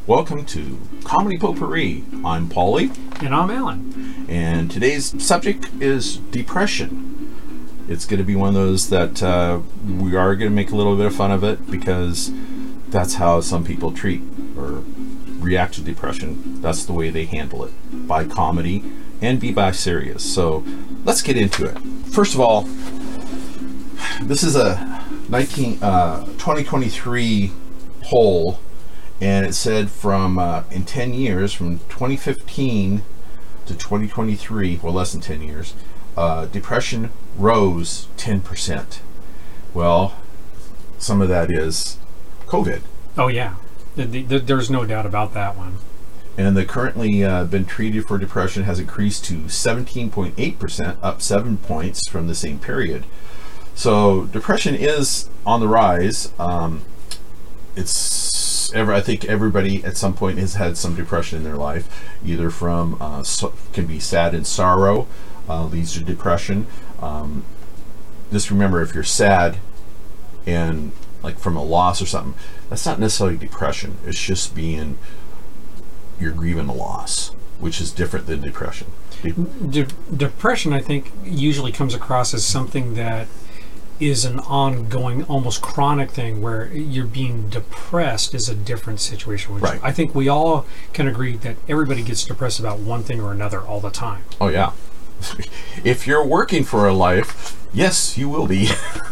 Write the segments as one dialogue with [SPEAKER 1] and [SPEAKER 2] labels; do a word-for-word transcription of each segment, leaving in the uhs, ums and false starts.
[SPEAKER 1] Welcome to Comedy Potpourri. I'm Paulie.
[SPEAKER 2] And I'm Alan.
[SPEAKER 1] And today's subject is depression. It's going to be one of those that uh, we are going to make a little bit of fun of it because that's how some people treat or react to depression. That's the way they handle it, by comedy and be by serious. So let's get into it. First of all, this is a nineteen, uh, twenty twenty-three poll, and it said from uh, in ten years, from twenty fifteen to twenty twenty-three, well, less than ten years, uh, depression rose ten percent. Well, some of that is COVID.
[SPEAKER 2] Oh, yeah. The, the, the, there's no doubt about that one.
[SPEAKER 1] And the currently uh, been treated for depression has increased to seventeen point eight percent, up seven points from the same period. So depression is on the rise. Um, it's ever. I think everybody at some point has had some depression in their life, either from uh, so, can be sad and sorrow uh, leads to depression. Um, just remember, if you're sad and like from a loss or something, that's not necessarily depression. It's just being you're grieving a loss, which is different than depression.
[SPEAKER 2] De- depression, I think, usually comes across as something that is an ongoing, almost chronic thing where you're being depressed is a different situation. Which
[SPEAKER 1] right.
[SPEAKER 2] I think we all can agree that everybody gets depressed about one thing or another all the time.
[SPEAKER 1] Oh, yeah. If you're working for a life, yes, you will be.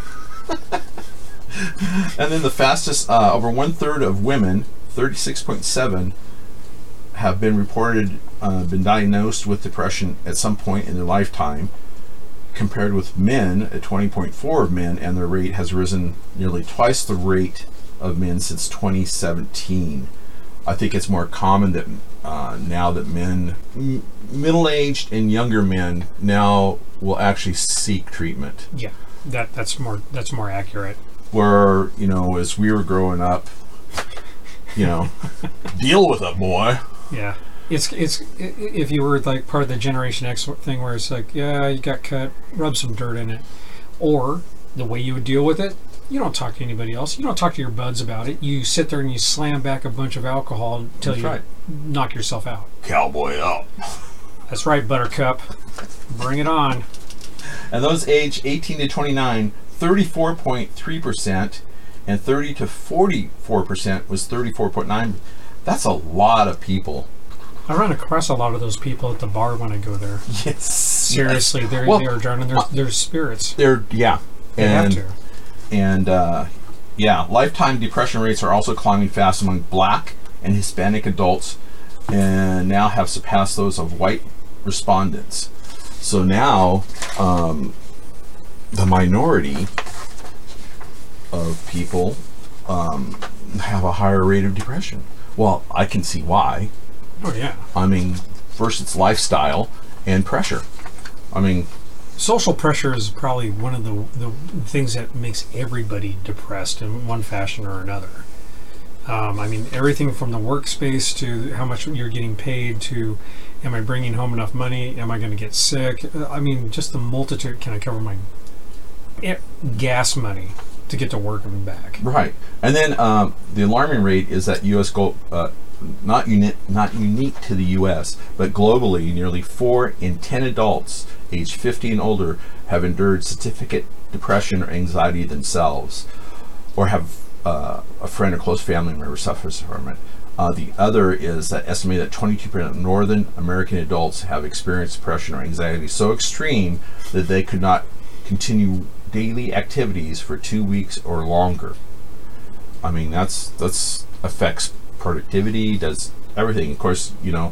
[SPEAKER 1] And then the fastest, uh, over one third of women, thirty-six point seven, have been reported, uh, been diagnosed with depression at some point in their lifetime, compared with men at twenty point four of men, and their rate has risen nearly twice the rate of men since twenty seventeen. I think it's more common that uh, now that men, m- middle-aged and younger men, now will actually seek treatment.
[SPEAKER 2] Yeah, that that's more that's more accurate.
[SPEAKER 1] Where, you know, as we were growing up, you know, deal with it, boy.
[SPEAKER 2] Yeah. It's it's if you were like part of the Generation X thing where it's like, yeah, you got cut, rub some dirt in it. Or the way you would deal with it, you don't talk to anybody else. You don't talk to your buds about it. You sit there and you slam back a bunch of alcohol until
[SPEAKER 1] That's
[SPEAKER 2] you
[SPEAKER 1] right.
[SPEAKER 2] knock yourself out.
[SPEAKER 1] Cowboy out.
[SPEAKER 2] That's right, Buttercup. Bring it on.
[SPEAKER 1] And those aged eighteen to twenty-nine, thirty-four point three percent, and thirty to forty-four percent was thirty-four point nine. That's a lot of people.
[SPEAKER 2] I run across a lot of those people at the bar when I go there.
[SPEAKER 1] Yes.
[SPEAKER 2] Seriously,
[SPEAKER 1] yes.
[SPEAKER 2] they're
[SPEAKER 1] well,
[SPEAKER 2] they're drowning their their spirits.
[SPEAKER 1] They're yeah.
[SPEAKER 2] They
[SPEAKER 1] and,
[SPEAKER 2] have to.
[SPEAKER 1] And uh, yeah, lifetime depression rates are also climbing fast among Black and Hispanic adults, and now have surpassed those of white respondents. So now, um, the minority of people um, have a higher rate of depression. Well, I can see why.
[SPEAKER 2] Oh yeah.
[SPEAKER 1] I mean, first it's lifestyle and pressure. I mean,
[SPEAKER 2] social pressure is probably one of the the things that makes everybody depressed in one fashion or another. Um, I mean, everything from the workspace to how much you're getting paid to, am I bringing home enough money? Am I going to get sick? I mean, just the multitude. Can I cover my gas money to get to work and back?
[SPEAKER 1] Right. And then um, the alarming rate is that U S gold, uh, not uni- not unique to the U S, but globally, nearly four in ten adults aged fifty and older have endured significant depression or anxiety themselves, or have uh, a friend or close family member suffers from it. Uh, the other is that estimated that twenty-two percent of Northern American adults have experienced depression or anxiety so extreme that they could not continue daily activities for two weeks or longer. I mean, that's that's affects productivity, does everything. Of course, you know,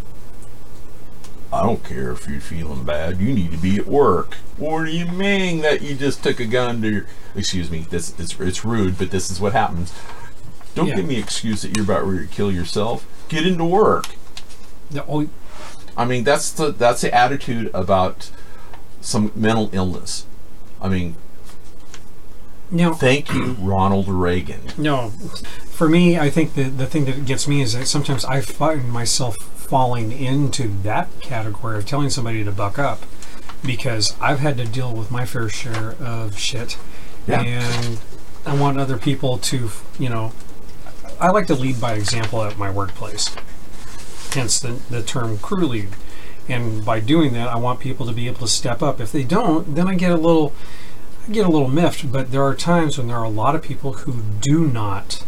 [SPEAKER 1] I don't care if you're feeling bad. You need to be at work. What do you mean that you just took a gun to your... Excuse me, this it's, it's rude, but this is what happens. Don't
[SPEAKER 2] Yeah.
[SPEAKER 1] give me an excuse that you're about ready to kill yourself. Get into work.
[SPEAKER 2] The, oh,
[SPEAKER 1] I mean, that's the that's the attitude about some mental illness. I mean,
[SPEAKER 2] no.
[SPEAKER 1] thank you, Ronald Reagan.
[SPEAKER 2] No. For me, I think the, the thing that gets me is that sometimes I find myself falling into that category of telling somebody to buck up because I've had to deal with my fair share of shit.
[SPEAKER 1] Yeah.
[SPEAKER 2] And I want other people to, you know, I like to lead by example at my workplace. Hence the, the term crew lead. And by doing that, I want people to be able to step up. If they don't, then I get a little, I get a little miffed. But there are times when there are a lot of people who do not,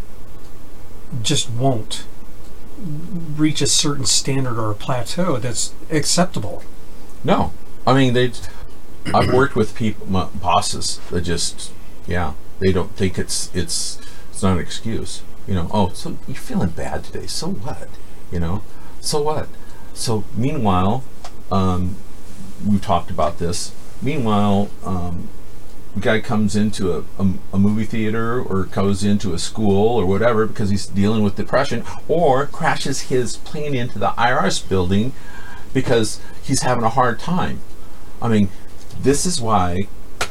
[SPEAKER 2] just won't reach a certain standard or a plateau that's acceptable.
[SPEAKER 1] No, I mean they. I've worked with people, my bosses that just, yeah, they don't think it's it's it's not an excuse. You know, oh, so you're feeling bad today. So what? You know, so what? So meanwhile, um, we've talked about this. Meanwhile, um, a guy comes into a, a, a movie theater or goes into a school or whatever because he's dealing with depression, or crashes his plane into the I R S building because he's having a hard time. I mean, this is why,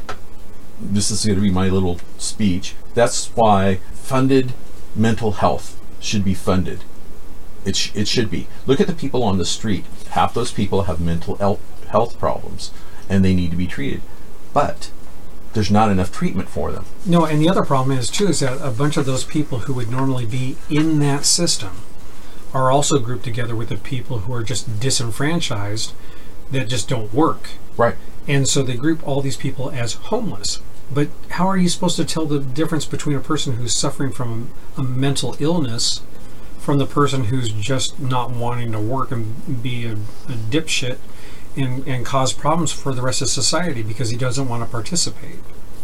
[SPEAKER 1] this is going to be my little speech, that's why funded mental health should be funded. It, sh- it should be. Look at the people on the street. Half those people have mental el- health problems and they need to be treated. But there's not enough treatment for them.
[SPEAKER 2] No, and the other problem is, too, is that a bunch of those people who would normally be in that system are also grouped together with the people who are just disenfranchised that just don't work.
[SPEAKER 1] Right.
[SPEAKER 2] And so they group all these people as homeless. But how are you supposed to tell the difference between a person who's suffering from a mental illness from the person who's just not wanting to work and be a, a dipshit and, and cause problems for the rest of society because he doesn't want to participate?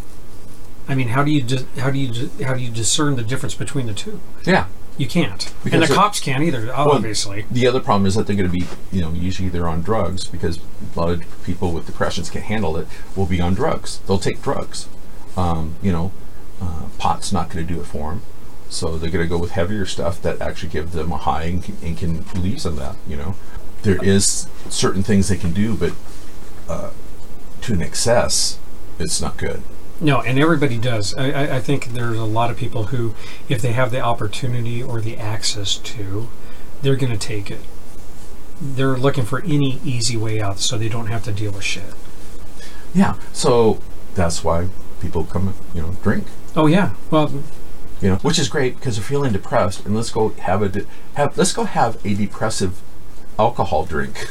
[SPEAKER 2] I mean, how do you di- how do you di- how do you discern the difference between the two?
[SPEAKER 1] Yeah.
[SPEAKER 2] You can't.
[SPEAKER 1] Because
[SPEAKER 2] and the
[SPEAKER 1] it,
[SPEAKER 2] cops can't either, obviously.
[SPEAKER 1] Well, the other problem is that they're going to be, you know, usually they're on drugs because a lot of people with depressions can't handle it, will be on drugs. They'll take drugs. Um, you know, uh, pot's not going to do it for them. So they're going to go with heavier stuff that actually give them a high and can, and can relieve some of that, you know. There is certain things they can do, but uh, to an excess, it's not good.
[SPEAKER 2] No, and everybody does. I, I, I think there's a lot of people who, if they have the opportunity or the access to, they're going to take it. They're looking for any easy way out so they don't have to deal with shit.
[SPEAKER 1] Yeah, so that's why people come, you know, drink.
[SPEAKER 2] Oh yeah, well,
[SPEAKER 1] you know, which is great because they're feeling depressed, and let's go have a de- have let's go have a depressive alcohol drink.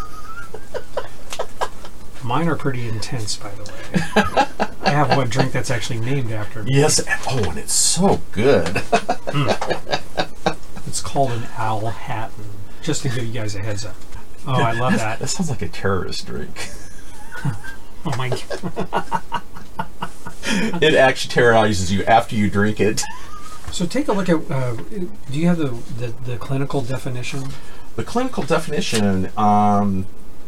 [SPEAKER 2] Mine are pretty intense, by the way. I have one drink that's actually named after me.
[SPEAKER 1] Yes. Oh, and it's so good.
[SPEAKER 2] Mm. It's called an Owl Hatton, just to give you guys a heads up. Oh, I love that.
[SPEAKER 1] That sounds like a terrorist drink.
[SPEAKER 2] Oh my god.
[SPEAKER 1] It actually terrorizes you after you drink it.
[SPEAKER 2] So take a look at, uh, do you have the, the, the clinical definition?
[SPEAKER 1] The clinical definition, um,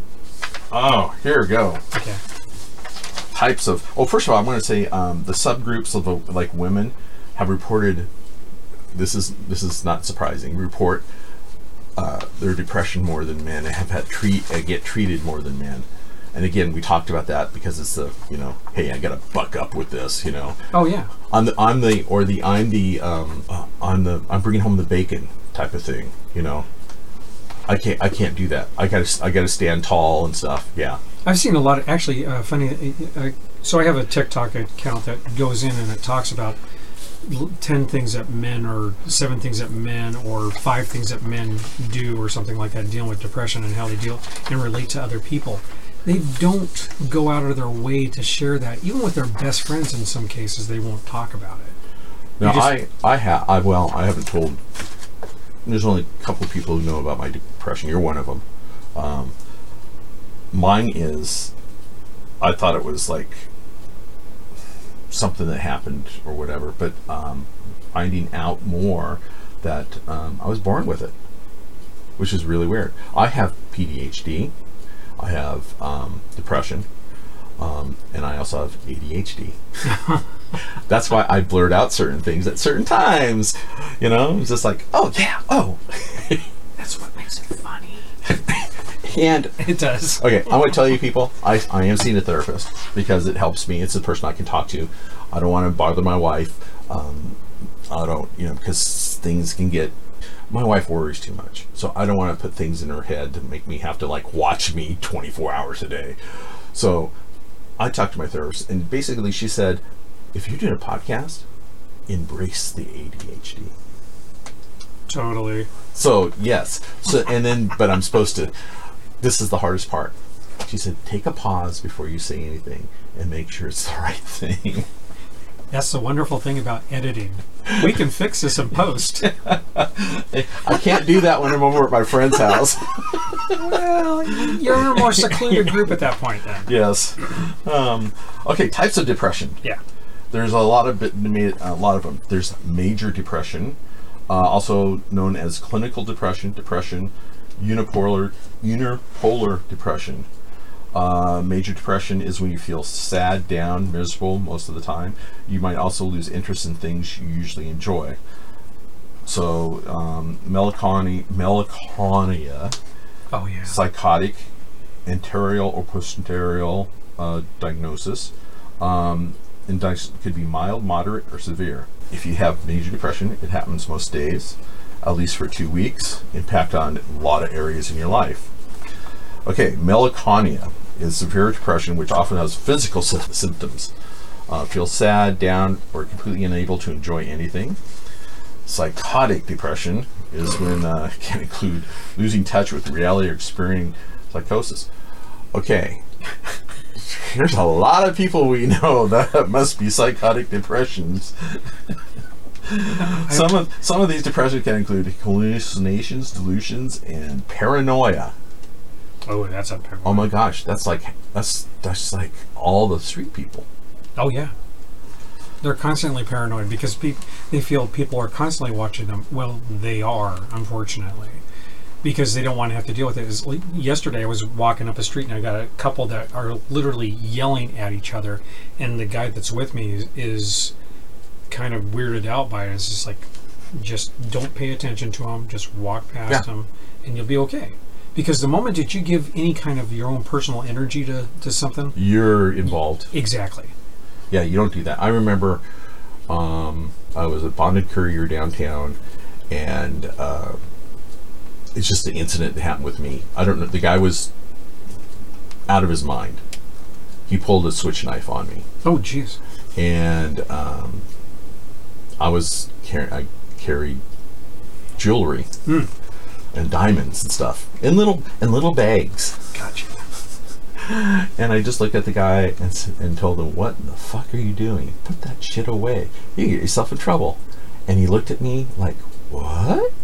[SPEAKER 1] oh, here we go.
[SPEAKER 2] Okay.
[SPEAKER 1] Types of, oh, first of all, I'm going to say um, the subgroups of uh, like women have reported, this is this is not surprising, report uh, their depression more than men, and have had treat uh, get treated more than men. And again, we talked about that because it's the, you know, hey, I got to buck up with this, you know.
[SPEAKER 2] Oh yeah.
[SPEAKER 1] I'm the I'm the or the I'm the um uh, I'm the I'm bringing home the bacon type of thing, you know. I can't I can't do that. I gotta I gotta stand tall and stuff. Yeah.
[SPEAKER 2] I've seen a lot of, actually, uh, funny, uh, so I have a TikTok account that goes in and it talks about l- ten things that men, or seven things that men, or five things that men do, or something like that, dealing with depression and how they deal and relate to other people. They don't go out of their way to share that. Even with their best friends, in some cases, they won't talk about it.
[SPEAKER 1] Now,
[SPEAKER 2] just,
[SPEAKER 1] I, I have, I, well, I haven't told, there's only a couple of people who know about my depression. You're one of them. Um, mine is, I thought it was like something that happened or whatever, but um, finding out more that um, I was born with it, which is really weird. I have P D H D, I have um, depression, um, and I also have A D H D. That's why I blurt out certain things at certain times. You know, it's just like, oh yeah, oh.
[SPEAKER 2] That's what makes it funny.
[SPEAKER 1] And
[SPEAKER 2] it does.
[SPEAKER 1] Okay, I'm going to tell you people, I, I am seeing a therapist because it helps me. It's the person I can talk to. I don't want to bother my wife. Um, I don't, you know, because things can get, my wife worries too much. So I don't want to put things in her head to make me have to like watch me twenty-four hours a day. So I talked to my therapist, and basically she said, if you're doing a podcast, embrace the A D H D.
[SPEAKER 2] Totally.
[SPEAKER 1] So yes. So and then, but I'm supposed to. This is the hardest part. She said, take a pause before you say anything and make sure it's the right thing.
[SPEAKER 2] That's the wonderful thing about editing. We can fix this in post.
[SPEAKER 1] I can't do that when I'm over at my friend's house.
[SPEAKER 2] Well, you're in a more secluded group at that point then.
[SPEAKER 1] Yes. Um, okay, types of depression.
[SPEAKER 2] Yeah.
[SPEAKER 1] There's a lot of bit, a lot of them. There's major depression, uh, also known as clinical depression, depression, unipolar, unipolar depression. Uh, major depression is when you feel sad, down, miserable most of the time. You might also lose interest in things you usually enjoy. So, um, melancholia, melancholia,
[SPEAKER 2] oh yeah,
[SPEAKER 1] psychotic, anterior or posterior uh, diagnosis. Um, and dice could be mild, moderate, or severe. If you have major depression, it happens most days, at least for two weeks. Impact on a lot of areas in your life. Okay, melancholia is severe depression, which often has physical sy- symptoms. Uh, feel sad, down, or completely unable to enjoy anything. Psychotic depression is when uh, can include losing touch with reality or experiencing psychosis. Okay, there's a lot of people we know that must be psychotic depressions. some of some of these depressions can include hallucinations, delusions, and paranoia.
[SPEAKER 2] Oh, that's a paranoia.
[SPEAKER 1] Oh my gosh, that's like that's that's like all the street people.
[SPEAKER 2] Oh yeah, they're constantly paranoid because pe- they feel people are constantly watching them. Well, they are, unfortunately, because they don't want to have to deal with it. It's like yesterday, I was walking up a street and I got a couple that are literally yelling at each other, and the guy that's with me is, is kind of weirded out by it. It's just like, just don't pay attention to them. Just walk past
[SPEAKER 1] Yeah.
[SPEAKER 2] them, and you'll be okay. Because the moment that you give any kind of your own personal energy to, to something,
[SPEAKER 1] You're involved.
[SPEAKER 2] exactly.
[SPEAKER 1] Yeah, you don't do that. I remember um, I was at Bonded Courier downtown, and uh, it's just an incident that happened with me. I don't know. The guy was out of his mind. He pulled a switch knife on me,
[SPEAKER 2] Oh, jeez.
[SPEAKER 1] and um, I was car- I carried jewelry
[SPEAKER 2] Mm.
[SPEAKER 1] and diamonds and stuff in little in little bags.
[SPEAKER 2] Gotcha.
[SPEAKER 1] And I just looked at the guy and, s- and told him, what the fuck are you doing? Put that shit away. You get yourself in trouble. And he looked at me like, what?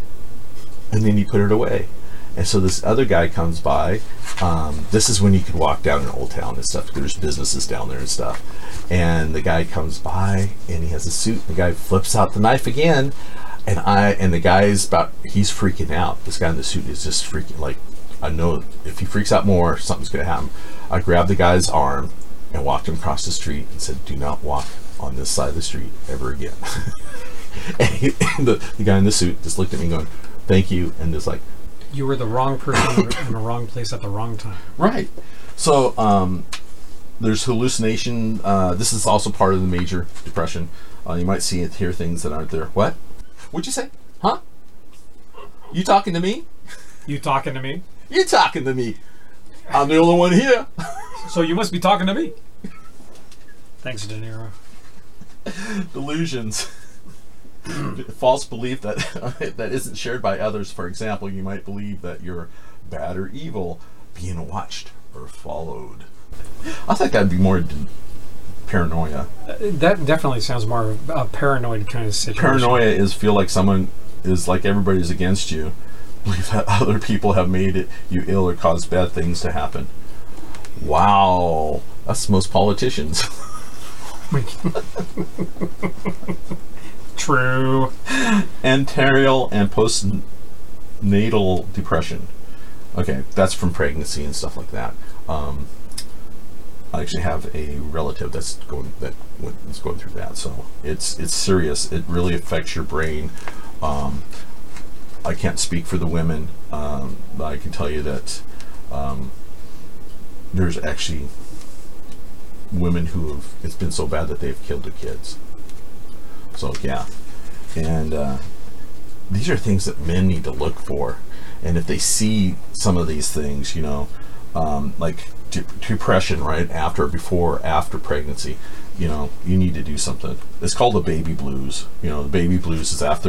[SPEAKER 1] And then he put it away. And so this other guy comes by. Um, this is when you could walk down in Old Town and stuff. There's businesses down there and stuff. And the guy comes by and he has a suit. The guy flips out the knife again. And I and the guy's about, he's freaking out. This guy in the suit is just freaking, like, I know if he freaks out more, something's going to happen. I grabbed the guy's arm and walked him across the street and said, do not walk on this side of the street ever again. and, he, and the, the guy in the suit just looked at me going, thank you. And just like,
[SPEAKER 2] You were the wrong person in the wrong place at the wrong time.
[SPEAKER 1] right. So um, there's hallucination. Uh, this is also part of the major depression. Uh, you might see and hear things that aren't there. What? What'd you say? Huh? You talking to me?
[SPEAKER 2] You talking to me?
[SPEAKER 1] You talking to me? I'm the only one here.
[SPEAKER 2] So you must be talking to me. Thanks, De Niro.
[SPEAKER 1] Delusions. False belief that that isn't shared by others. For example, you might believe that you're bad or evil, being watched or followed. I think that'd be more d- paranoia.
[SPEAKER 2] Uh, that definitely sounds more of a paranoid kind of situation.
[SPEAKER 1] Paranoia is feel like someone is like everybody's against you. Believe that other people have made it you ill or caused bad things to happen. Wow, that's most politicians.
[SPEAKER 2] True.
[SPEAKER 1] Anterior and postnatal depression. Okay, that's from pregnancy and stuff like that. Um, I actually have a relative that's going that is going through that, so it's it's serious. It really affects your brain. Um, I can't speak for the women, um, but I can tell you that um, there's actually women who have, it's been so bad that they've killed their kids. So yeah, and uh, these are things that men need to look for, and if they see some of these things, you know, um, like de- depression right after, before, after pregnancy, you know, you need to do something. It's called the baby blues. You know, the baby blues is after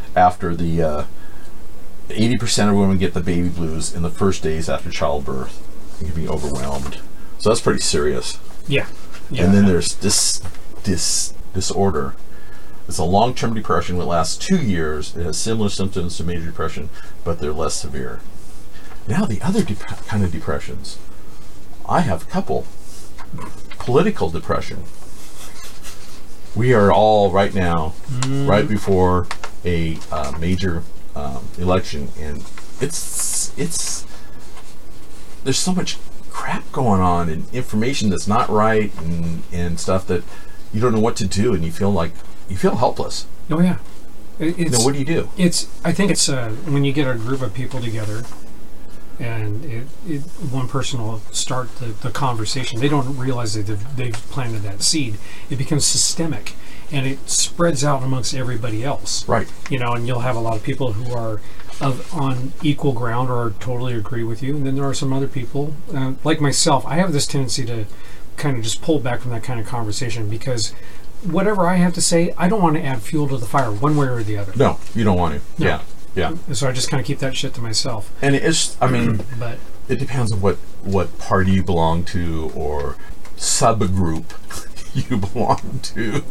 [SPEAKER 1] after the uh, eighty percent of women get the baby blues in the first days after childbirth. You can be overwhelmed. So that's pretty serious.
[SPEAKER 2] Yeah. yeah.
[SPEAKER 1] And then there's this this disorder. It's a long-term depression that lasts two years. It has similar symptoms to major depression, but they're less severe. Now the other dep- kind of depressions. I have a couple. Political depression. We are all right now, mm. right before a uh, major um, election, and it's it's there's so much crap going on and information that's not right, and and stuff that you don't know what to do, and you feel like you feel helpless.
[SPEAKER 2] Oh yeah. It, it's,
[SPEAKER 1] now, what do you do?
[SPEAKER 2] It's I think it's uh, when you get a group of people together, and it, it, one person will start the, the conversation. They don't realize that they've, they've planted that seed. It becomes systemic, and it spreads out amongst everybody else.
[SPEAKER 1] Right.
[SPEAKER 2] You know, and you'll have a lot of people who are of on equal ground or totally agree with you, and then there are some other people, uh, like myself. I have this tendency to kind of just pull back from that kind of conversation because whatever I have to say, I don't want to add fuel to the fire one way or the other.
[SPEAKER 1] No, you don't want to.
[SPEAKER 2] No.
[SPEAKER 1] Yeah. Yeah.
[SPEAKER 2] So I just kind of keep that shit to myself.
[SPEAKER 1] And it's, I mean,
[SPEAKER 2] but it
[SPEAKER 1] depends on what, what party you belong to or subgroup you belong to.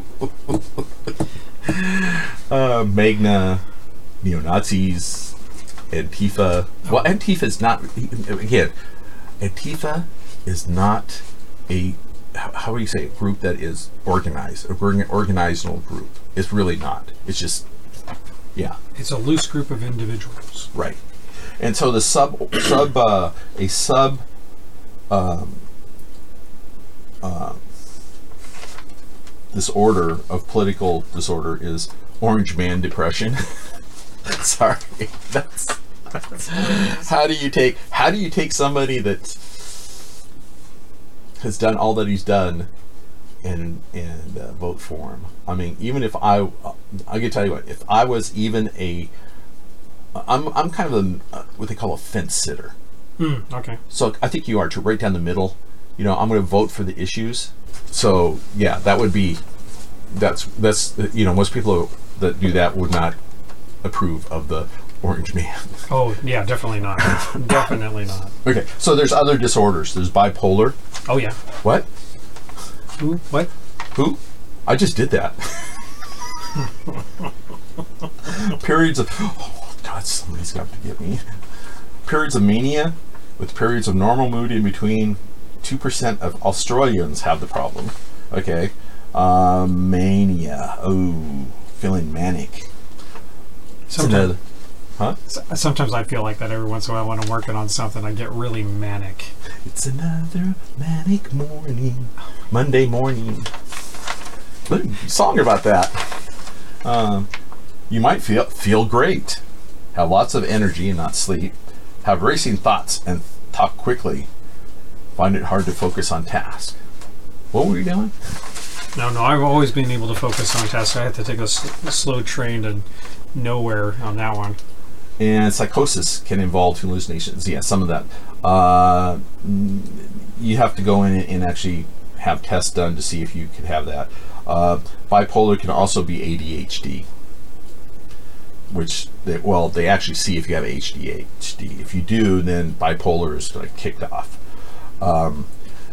[SPEAKER 1] uh, Magna, neo-Nazis, Antifa. Well, Antifa is not, again, Antifa is not a, how do you say, a group that is organized, a organizational group. It's really not. It's just, yeah.
[SPEAKER 2] It's a loose group of individuals.
[SPEAKER 1] Right. And so the sub, sub, uh, a sub, um, uh, disorder of political disorder is orange man depression. Sorry. That's, that's, how do you take, how do you take somebody that has done all that he's done and and uh, vote for him? I mean, even if I, uh, I can tell you what, if I was even a, I'm I'm kind of a, uh, what they call a fence sitter.
[SPEAKER 2] Mm, okay.
[SPEAKER 1] So I think you are too, right down the middle. You know, I'm going to vote for the issues. So yeah, that would be, that's that's you know, most people that do that would not approve of the orange man.
[SPEAKER 2] Oh yeah, definitely not. Definitely not.
[SPEAKER 1] Okay, so there's other disorders. There's bipolar.
[SPEAKER 2] Oh yeah.
[SPEAKER 1] What?
[SPEAKER 2] Who? What?
[SPEAKER 1] Who? I just did that. Periods of, oh God, somebody's got to get me. Periods of mania with periods of normal mood in between. two percent of Australians have the problem. Okay. Uh, mania. Oh, feeling manic.
[SPEAKER 2] Sometimes,
[SPEAKER 1] huh?
[SPEAKER 2] Sometimes I feel like that every once in a while when I'm working on something. I get really manic.
[SPEAKER 1] It's another manic morning. Monday morning. Look, song about that. Um, you might feel feel great, have lots of energy and not sleep, have racing thoughts and talk quickly, find it hard to focus on task. What were you doing?
[SPEAKER 2] No, no, I've always been able to focus on tasks. I had to take a, s- a slow train to nowhere on that one.
[SPEAKER 1] And psychosis can involve hallucinations. Yeah, some of that. Uh, you have to go in and actually have tests done to see if you could have that. Uh, bipolar can also be A D H D, which, they, well, they actually see if you have A D H D. If you do, then bipolar is like kicked off. Um,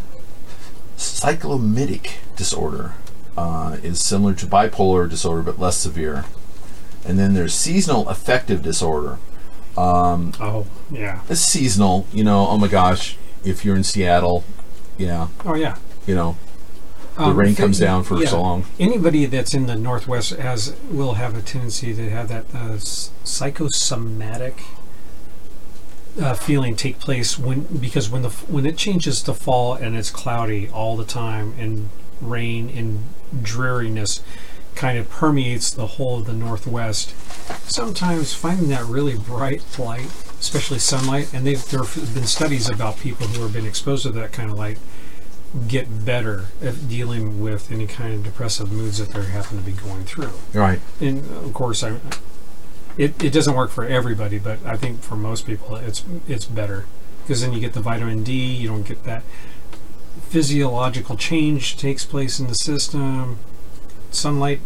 [SPEAKER 1] cyclomitic disorder uh, is similar to bipolar disorder, but less severe. And then there's seasonal affective disorder. Um,
[SPEAKER 2] oh, yeah.
[SPEAKER 1] It's seasonal, you know, oh my gosh, if you're in Seattle, yeah.
[SPEAKER 2] Oh, yeah.
[SPEAKER 1] You know, the
[SPEAKER 2] um,
[SPEAKER 1] rain comes down for
[SPEAKER 2] yeah.
[SPEAKER 1] so long.
[SPEAKER 2] Anybody that's in the Northwest has will have a tendency to have that uh, psychosomatic uh, feeling take place when because when the when it changes to fall and it's cloudy all the time and rain and dreariness kind of permeates the whole of the Northwest. Sometimes finding that really bright light, especially sunlight, and they've, there have been studies about people who have been exposed to that kind of light get better at dealing with any kind of depressive moods that they happen to be going through.
[SPEAKER 1] Right.
[SPEAKER 2] And of course, I, it, it doesn't work for everybody, but I think for most people it's it's better because then you get the vitamin D, you don't get that physiological change takes place in the system. Sunlight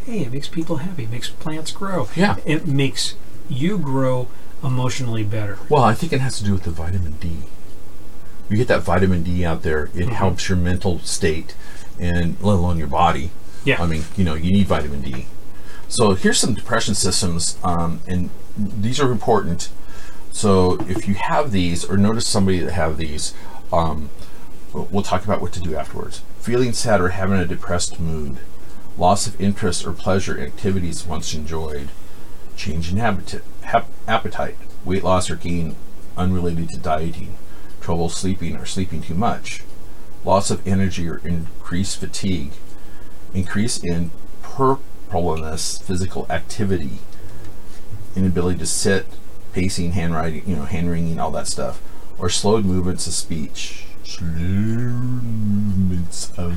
[SPEAKER 2] hey, it makes people happy. It makes plants grow.
[SPEAKER 1] Yeah.
[SPEAKER 2] It makes you grow emotionally better.
[SPEAKER 1] Well, I think it has to do with the vitamin D. You get that vitamin D out there, it
[SPEAKER 2] Mm-hmm.
[SPEAKER 1] helps your mental state, and let alone your body.
[SPEAKER 2] Yeah.
[SPEAKER 1] I mean, you know, you need vitamin D. So here's some depression systems, um, and these are important. So if you have these, or notice somebody that have these, um, we'll talk about what to do afterwards. Feeling sad or having a depressed mood, loss of interest or pleasure in activities once enjoyed, change in habitat, hap- appetite, weight loss or gain unrelated to dieting, trouble sleeping or sleeping too much, loss of energy or increased fatigue, increase in purposeless physical activity, inability to sit, pacing, handwriting, you know, hand wringing, all that stuff, or slowed movements of speech. Slow movements of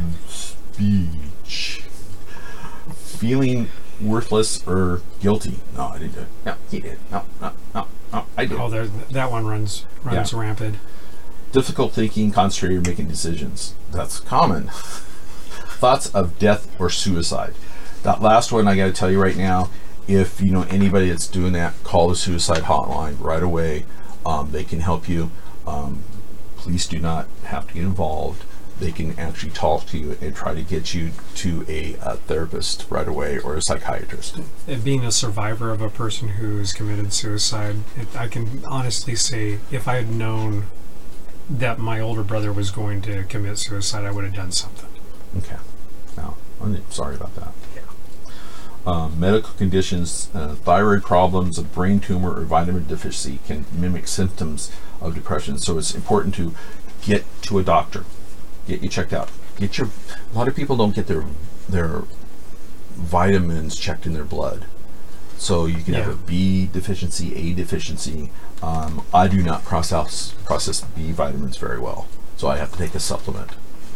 [SPEAKER 1] speech. Feeling worthless or guilty. No, I didn't do it. No, he did. No, no, no, no, I did.
[SPEAKER 2] Oh, there, that one runs runs
[SPEAKER 1] Yeah.
[SPEAKER 2] rampant.
[SPEAKER 1] Difficult thinking, concentrating, or making decisions. That's common. Thoughts of death or suicide. That last one, I got to tell you right now, if you know anybody that's doing that, call the suicide hotline right away. Um, they can help you. Um, police do not have to get involved. They can actually talk to you and try to get you to a, a therapist right away, or a psychiatrist.
[SPEAKER 2] And being a survivor of a person who's committed suicide, it, I can honestly say, if I had known that my older brother was going to commit suicide, I would have done something.
[SPEAKER 1] Okay. Now, I'm sorry about that.
[SPEAKER 2] Yeah.
[SPEAKER 1] Um, medical conditions, uh, thyroid problems, a brain tumor, or vitamin deficiency can mimic symptoms of depression. So it's important to get to a doctor, get you checked out. Get your. A lot of people don't get their their vitamins checked in their blood. So you can have
[SPEAKER 2] Yeah.
[SPEAKER 1] a B deficiency, A deficiency. Um, I do not process process B vitamins very well, so I have to take a supplement.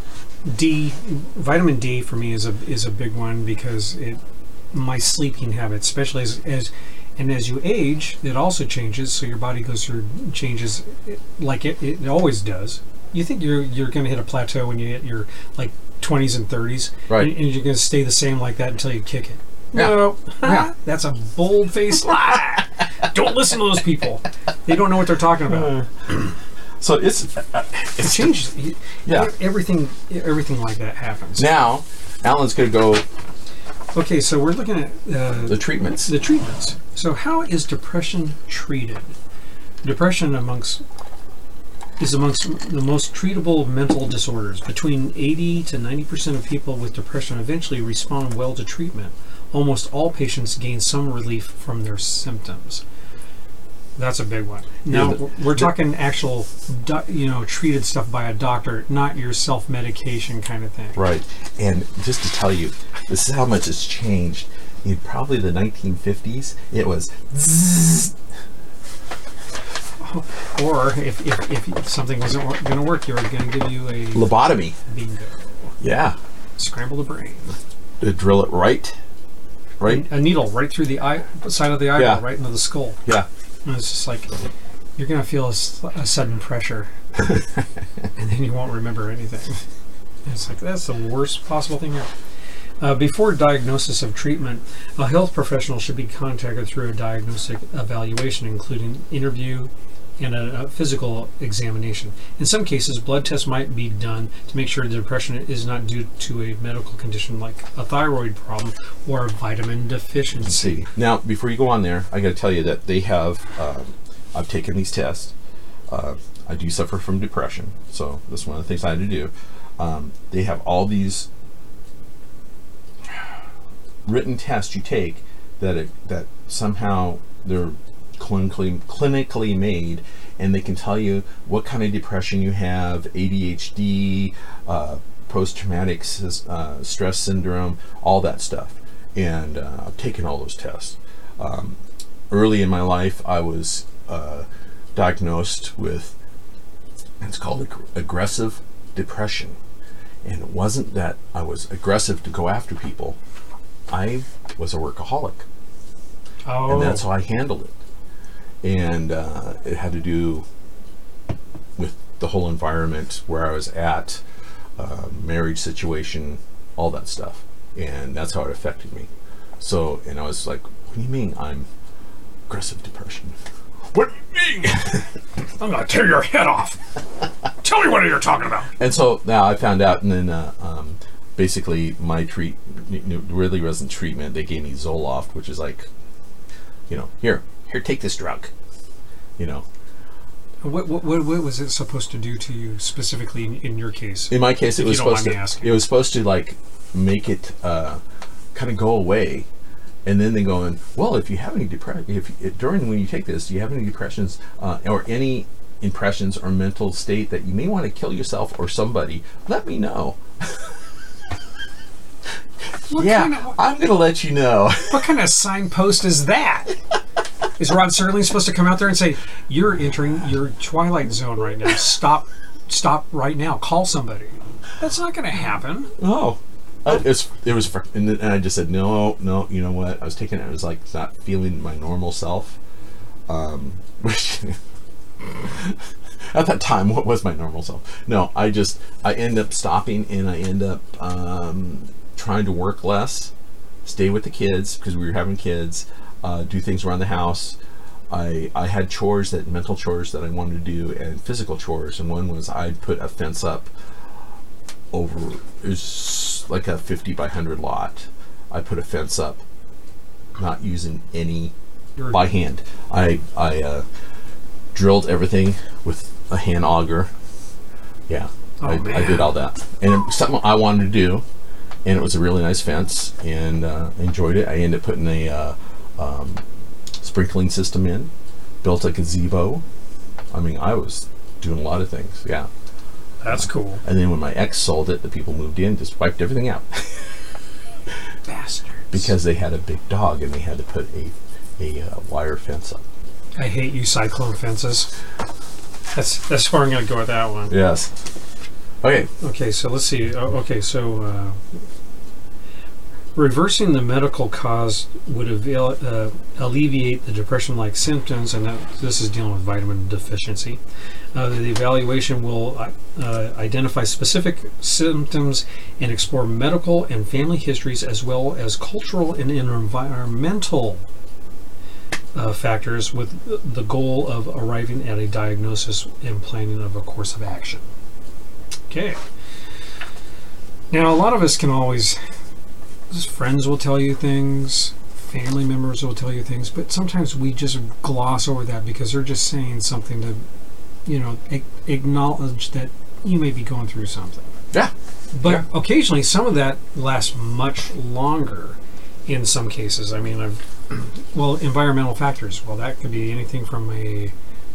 [SPEAKER 2] D, vitamin D for me is a is a big one, because it my sleeping habits, especially as, as and as you age, it also changes. So your body goes through changes, it, like it, it always does. You think you're you're going to hit a plateau when you hit your like twenties and thirties,
[SPEAKER 1] Right.
[SPEAKER 2] And, and you're going to stay the same like that until you kick it.
[SPEAKER 1] Yeah.
[SPEAKER 2] No,
[SPEAKER 1] Yeah.
[SPEAKER 2] that's a bold-faced lie. Don't listen to those people. They don't know what they're talking about.
[SPEAKER 1] So it's uh,
[SPEAKER 2] It
[SPEAKER 1] it's
[SPEAKER 2] changes.
[SPEAKER 1] Yeah.
[SPEAKER 2] Everything everything like that happens.
[SPEAKER 1] Now, Alan's going to go
[SPEAKER 2] Okay, so we're looking at uh,
[SPEAKER 1] the treatments.
[SPEAKER 2] the treatments. So how is depression treated? Depression amongst is amongst the most treatable mental disorders. Between eighty to ninety percent of people with depression eventually respond well to treatment. Almost all patients gain some relief from their symptoms. That's a big one. Now,
[SPEAKER 1] Yeah, the-
[SPEAKER 2] we're talking actual, do, you know, treated stuff by a doctor, not your self-medication kind of thing.
[SPEAKER 1] Right. And just to tell you, this is how much it's changed. In probably the nineteen fifties, it was zzz.
[SPEAKER 2] Or if, if, if something wasn't going to work, you were going to give you a
[SPEAKER 1] Lobotomy.
[SPEAKER 2] bingo.
[SPEAKER 1] Yeah.
[SPEAKER 2] Scramble the brain.
[SPEAKER 1] To drill it right. Right?
[SPEAKER 2] A needle right through the eye, side of the eyeball,
[SPEAKER 1] Yeah.
[SPEAKER 2] right into the skull.
[SPEAKER 1] Yeah.
[SPEAKER 2] And it's just like, you're going to feel a, s- a sudden pressure. And then you won't remember anything. And it's like, that's the worst possible thing ever. Uh, before diagnosis of treatment, a health professional should be contacted through a diagnostic evaluation, including interview and a, a physical examination. In some cases, blood tests might be done to make sure the depression is not due to a medical condition like a thyroid problem or a vitamin deficiency.
[SPEAKER 1] See. Now, before you go on there, I got to tell you that they have, um, I've taken these tests. Uh, I do suffer from depression, so that's one of the things I had to do. Um, they have all these written tests you take that it, that somehow they're clinically clinically made, and they can tell you what kind of depression you have, A D H D, uh, post-traumatic sys- uh, stress syndrome, all that stuff. And uh, I've taken all those tests. Um, early in my life, I was uh, diagnosed with, it's called ag- aggressive depression. And it wasn't that I was aggressive to go after people. I was a workaholic.
[SPEAKER 2] Oh,
[SPEAKER 1] And that's how I handled it. And uh, it had to do with the whole environment where I was at, uh, marriage situation, all that stuff. And that's how it affected me. So, and I was like, what do you mean I'm aggressive depression? What do you mean?
[SPEAKER 2] I'm gonna tear your head off. Tell me what you're talking about.
[SPEAKER 1] And so now I found out, and then uh, um, basically my treat really wasn't treatment. They gave me Zoloft, which is like, you know, here, here, take this drug. You know.
[SPEAKER 2] What what what, what was it supposed to do to you specifically in, in your case?
[SPEAKER 1] In my case, it
[SPEAKER 2] If
[SPEAKER 1] was
[SPEAKER 2] you don't
[SPEAKER 1] supposed
[SPEAKER 2] mind
[SPEAKER 1] to.
[SPEAKER 2] me asking.
[SPEAKER 1] It was supposed to like make it uh, kind of go away. And then they go in, well, if you have any depression, if, if during when you take this, do you have any depressions uh, or any impressions or mental state that you may want to kill yourself or somebody, let me know.
[SPEAKER 2] What
[SPEAKER 1] yeah,
[SPEAKER 2] kind of,
[SPEAKER 1] I'm going to let you know.
[SPEAKER 2] what kind of signpost is that? Is Rod Serling supposed to come out there and say, you're entering your twilight zone right now. Stop, stop right now. Call somebody. That's not going to happen.
[SPEAKER 1] Oh. Uh, it was, it was, fr- and, then, and I just said, no, no, you know what? I was taking it, I was like not feeling my normal self. Um, which, at that time, what was my normal self? No, I just, I end up stopping and I end up um, trying to work less, stay with the kids because we were having kids, uh, do things around the house. I, I had chores that, mental chores that I wanted to do and physical chores. And one was I'd put a fence up over, it was like a fifty by one hundred lot. I put a fence up, not using any by hand. I I uh, drilled everything with a hand auger. Yeah,
[SPEAKER 2] Oh,
[SPEAKER 1] I,
[SPEAKER 2] man.
[SPEAKER 1] I did all that, and it was something I wanted to do, and it was a really nice fence, and uh, enjoyed it. I ended up putting a uh, um, sprinkling system in, built a gazebo. I mean, I was doing a lot of things. Yeah.
[SPEAKER 2] That's cool.
[SPEAKER 1] And then when my ex sold it, the people moved in, just wiped everything out.
[SPEAKER 2] Bastards.
[SPEAKER 1] Because they had a big dog and they had to put a, a uh, wire fence up.
[SPEAKER 2] I hate you, cyclone fences. That's that's where I'm going to go with that one.
[SPEAKER 1] Yes. Okay.
[SPEAKER 2] Okay, so let's see. Oh, okay, so uh, reversing the medical cause would avail, uh, alleviate the depression-like symptoms, and that, this is dealing with vitamin deficiency. Uh, the evaluation will uh, uh, identify specific symptoms and explore medical and family histories as well as cultural and environmental uh, factors with the goal of arriving at a diagnosis and planning of a course of action. Okay. Now, a lot of us can always, friends will tell you things, family members will tell you things, but sometimes we just gloss over that because they're just saying something to, you know, a- acknowledge that you may be going through something.
[SPEAKER 1] Yeah.
[SPEAKER 2] But
[SPEAKER 1] Yeah.
[SPEAKER 2] occasionally, some of that lasts much longer in some cases. I mean, I've, well, environmental factors. Well, that could be anything from a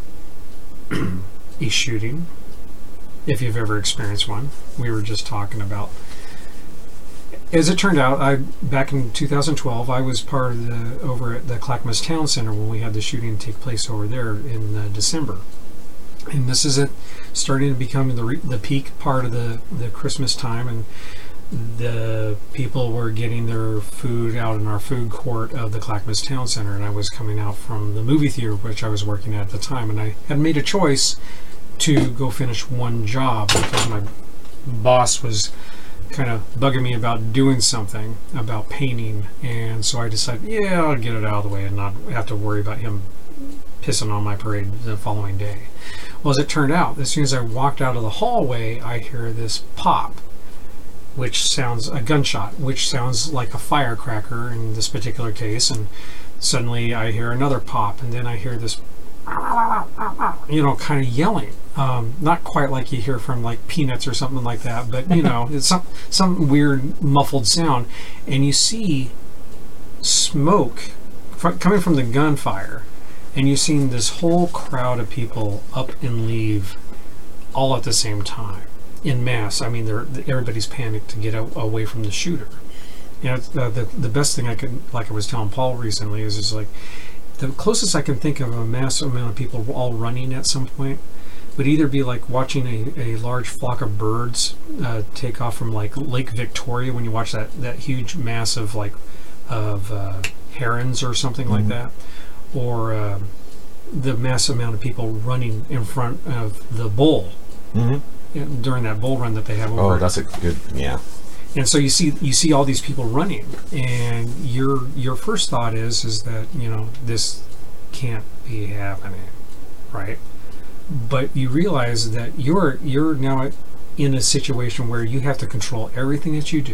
[SPEAKER 2] a shooting, if you've ever experienced one. We were just talking about. As it turned out, I back in two thousand twelve, I was part of the over at the Clackamas Town Center when we had the shooting take place over there in uh, December. And this is it, starting to become the re- the peak part of the, the Christmas time, and the people were getting their food out in our food court of the Clackamas Town Center, and I was coming out from the movie theater, which I was working at at the time, and I had made a choice to go finish one job because my boss was kind of bugging me about doing something about painting, and so I decided, yeah, I'll get it out of the way and not have to worry about him pissing on my parade the following day. Well, as it turned out, as soon as I walked out of the hallway, I hear this pop, which sounds a gunshot, which sounds like a firecracker in this particular case, and suddenly I hear another pop, and then I hear this, you know, kind of yelling. Um, not quite like you hear from like Peanuts or something like that, but you know, it's some some weird muffled sound, and you see smoke fr- coming from the gunfire, and you've seen this whole crowd of people up and leave all at the same time in mass. I mean, they're, everybody's panicked to get a, away from the shooter. You know, the, the the best thing I could, like I was telling Paul recently, is is like the closest I can think of a mass amount of people all running at some point would either be like watching a, a large flock of birds uh, take off from like Lake Victoria when you watch that, that huge mass of like of uh, herons or something
[SPEAKER 1] Mm-hmm.
[SPEAKER 2] like that, or uh, the mass amount of people running in front of the bull
[SPEAKER 1] Mm-hmm.
[SPEAKER 2] during that bull run that they have over.
[SPEAKER 1] Oh,
[SPEAKER 2] it.
[SPEAKER 1] that's a good, yeah.
[SPEAKER 2] And so you see you see all these people running, and your your first thought is is that, you know, this can't be happening, right? But you realize that you're you're now in a situation where you have to control everything that you do.